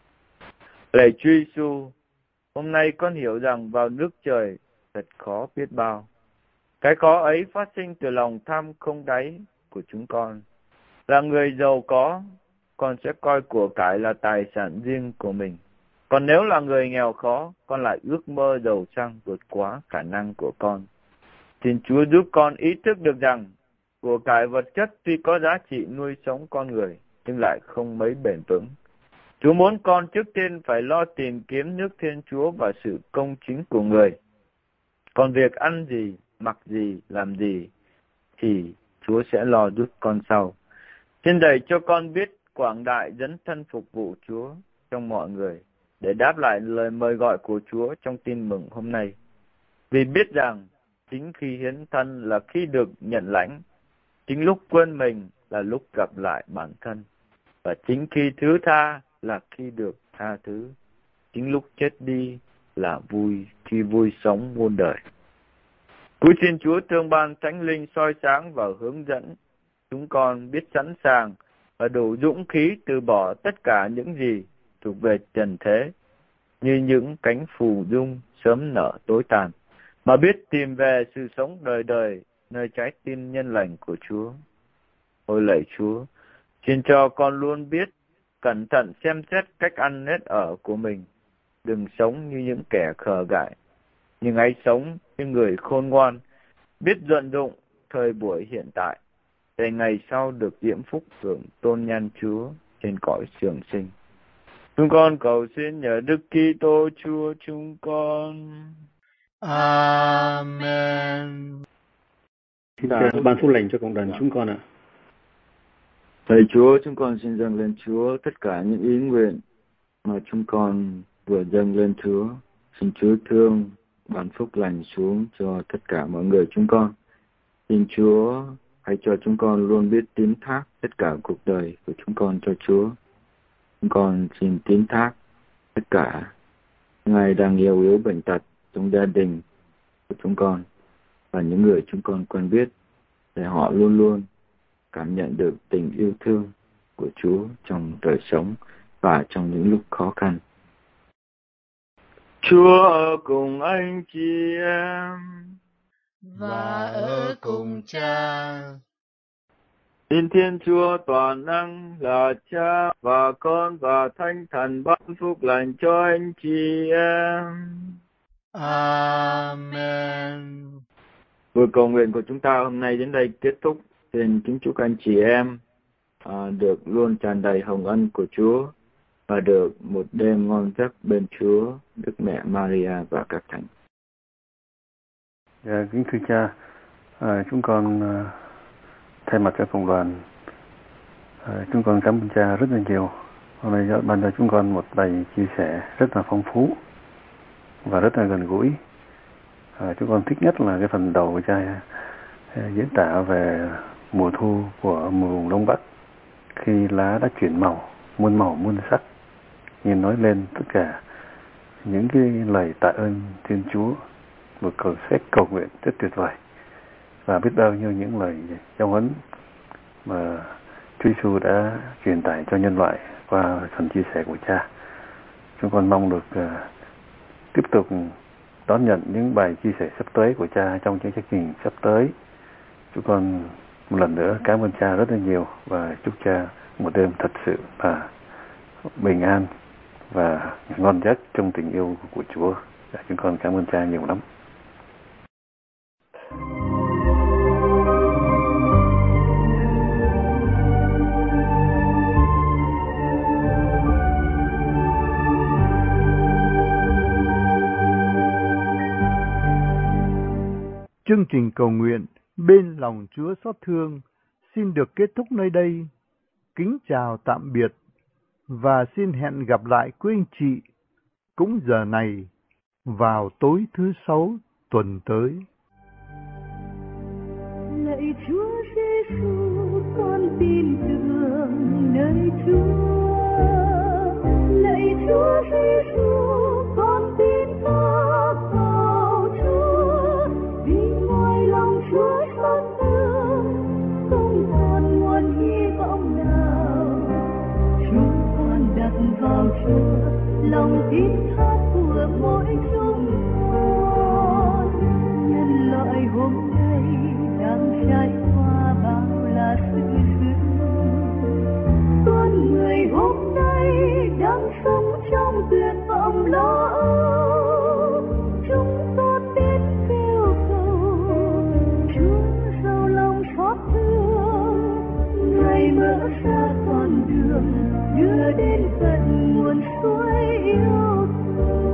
Lạy Chúa Giêsu, hôm nay con hiểu rằng vào nước trời thật khó biết bao. Cái khó ấy phát sinh từ lòng tham không đáy của chúng con. Là người giàu có, con sẽ coi của cải là tài sản riêng của mình. Còn nếu là người nghèo khó, con lại ước mơ giàu sang vượt quá khả năng của con. Xin Chúa giúp con ý thức được rằng của cải vật chất tuy có giá trị nuôi sống con người, nhưng lại không mấy bền vững. Chúa muốn con trước tiên phải lo tìm kiếm nước Thiên Chúa và sự công chính của người. Còn việc ăn gì, mặc gì, làm gì, thì Chúa sẽ lo giúp con sau. Xin dạy cho con biết quảng đại dấn thân phục vụ Chúa trong mọi người, để đáp lại lời mời gọi của Chúa trong tin mừng hôm nay. Vì biết rằng, chính khi hiến thân là khi được nhận lãnh, chính lúc quên mình là lúc gặp lại bản thân, và chính khi thứ tha là khi được tha thứ, chính lúc chết đi là vui khi vui sống muôn đời. Cúi xin Chúa thương ban Thánh Linh soi sáng và hướng dẫn chúng con biết sẵn sàng và đủ dũng khí từ bỏ tất cả những gì thuộc về trần thế, như những cánh phù dung sớm nở tối tàn, mà biết tìm về sự sống đời đời nơi trái tim nhân lành của Chúa. Ôi lạy Chúa, xin cho con luôn biết cẩn thận xem xét cách ăn nết ở của mình, đừng sống như những kẻ khờ dại, nhưng hãy sống như người khôn ngoan, biết vận dụng thời buổi hiện tại, để ngày sau được diễm phúc hưởng tôn nhan Chúa trên cõi trường sinh. Chúng con cầu xin nhờ Đức Kitô Chúa chúng con. Amen. Xin Chúa ban phúc lành cho cộng đoàn chúng con ạ. Thầy Chúa, chúng con xin dâng lên Chúa tất cả những ý nguyện mà chúng con vừa dâng lên Chúa. Xin Chúa thương ban phúc lành xuống cho tất cả mọi người chúng con. Xin Chúa hãy cho chúng con luôn biết tín thác tất cả cuộc đời của chúng con cho Chúa. Chúng con xin tín thác tất cả Ngài đang yêu yếu bệnh tật trong gia đình của chúng con và những người chúng con quen biết, để họ luôn luôn cảm nhận được tình yêu thương của Chúa trong đời sống và trong những lúc khó khăn. Chúa ở cùng anh chị em và ở cùng Cha. Xin Thiên Chúa toàn năng là Cha và Con và Thánh Thần ban phúc lành cho anh chị em. Amen. Buổi cầu nguyện của chúng ta hôm nay đến đây kết thúc. Xin kính chúc anh chị em à, được luôn tràn đầy hồng ân của Chúa và được một đêm ngon giấc bên Chúa, Đức Mẹ Maria và các thánh. Dạ, kính thưa Cha, à, chúng con à, thay mặt cho cộng đoàn, à, chúng con cảm ơn Cha rất là nhiều. Hôm nay ban cho chúng con một bài chia sẻ rất là phong phú và rất là gần gũi. À, chúng con thích nhất là cái phần đầu của Cha à, diễn tả về mùa thu của vùng Đông Bắc, khi lá đã chuyển màu, muôn màu muôn sắc, nhìn nói lên tất cả những cái lời tạ ơn Thiên Chúa, một cầu phép cầu nguyện rất tuyệt vời, và biết bao nhiêu những lời giáo huấn mà Chúa Giêsu đã truyền tải cho nhân loại qua phần chia sẻ của Cha. Chúng con mong được uh, tiếp tục đón nhận những bài chia sẻ sắp tới của Cha trong những chương trình sắp tới. Chúng con một lần nữa cảm ơn Cha rất là nhiều và chúc Cha một đêm thật sự và bình an và ngon giấc trong tình yêu của Chúa. Chúng con cảm ơn Cha nhiều lắm. Chương trình cầu nguyện Bên lòng Chúa xót thương xin được kết thúc nơi đây. Kính chào tạm biệt và xin hẹn gặp lại quý anh chị cũng giờ này vào tối thứ sáu tuần tới. lạy Chúa Giêsu, con tin tưởng nơi Chúa. Lạy Chúa Giêsu, con tin phác vào Chúa, vì ngoài lòng Chúa xót thương, không còn nguồn hy vọng nào. Chúng con đặt vào Chúa lòng tin thác của mỗi chúng con. Nhân loại hôm nay đang trải qua bao là sự dữ, con người hôm nay đang sống trong tuyệt vọng lo âu. Chúng con đến kêu cầu Chúa giàu lòng xót thương, Ngài mở ra con đường đưa đến tận nguồn suối yêu thương.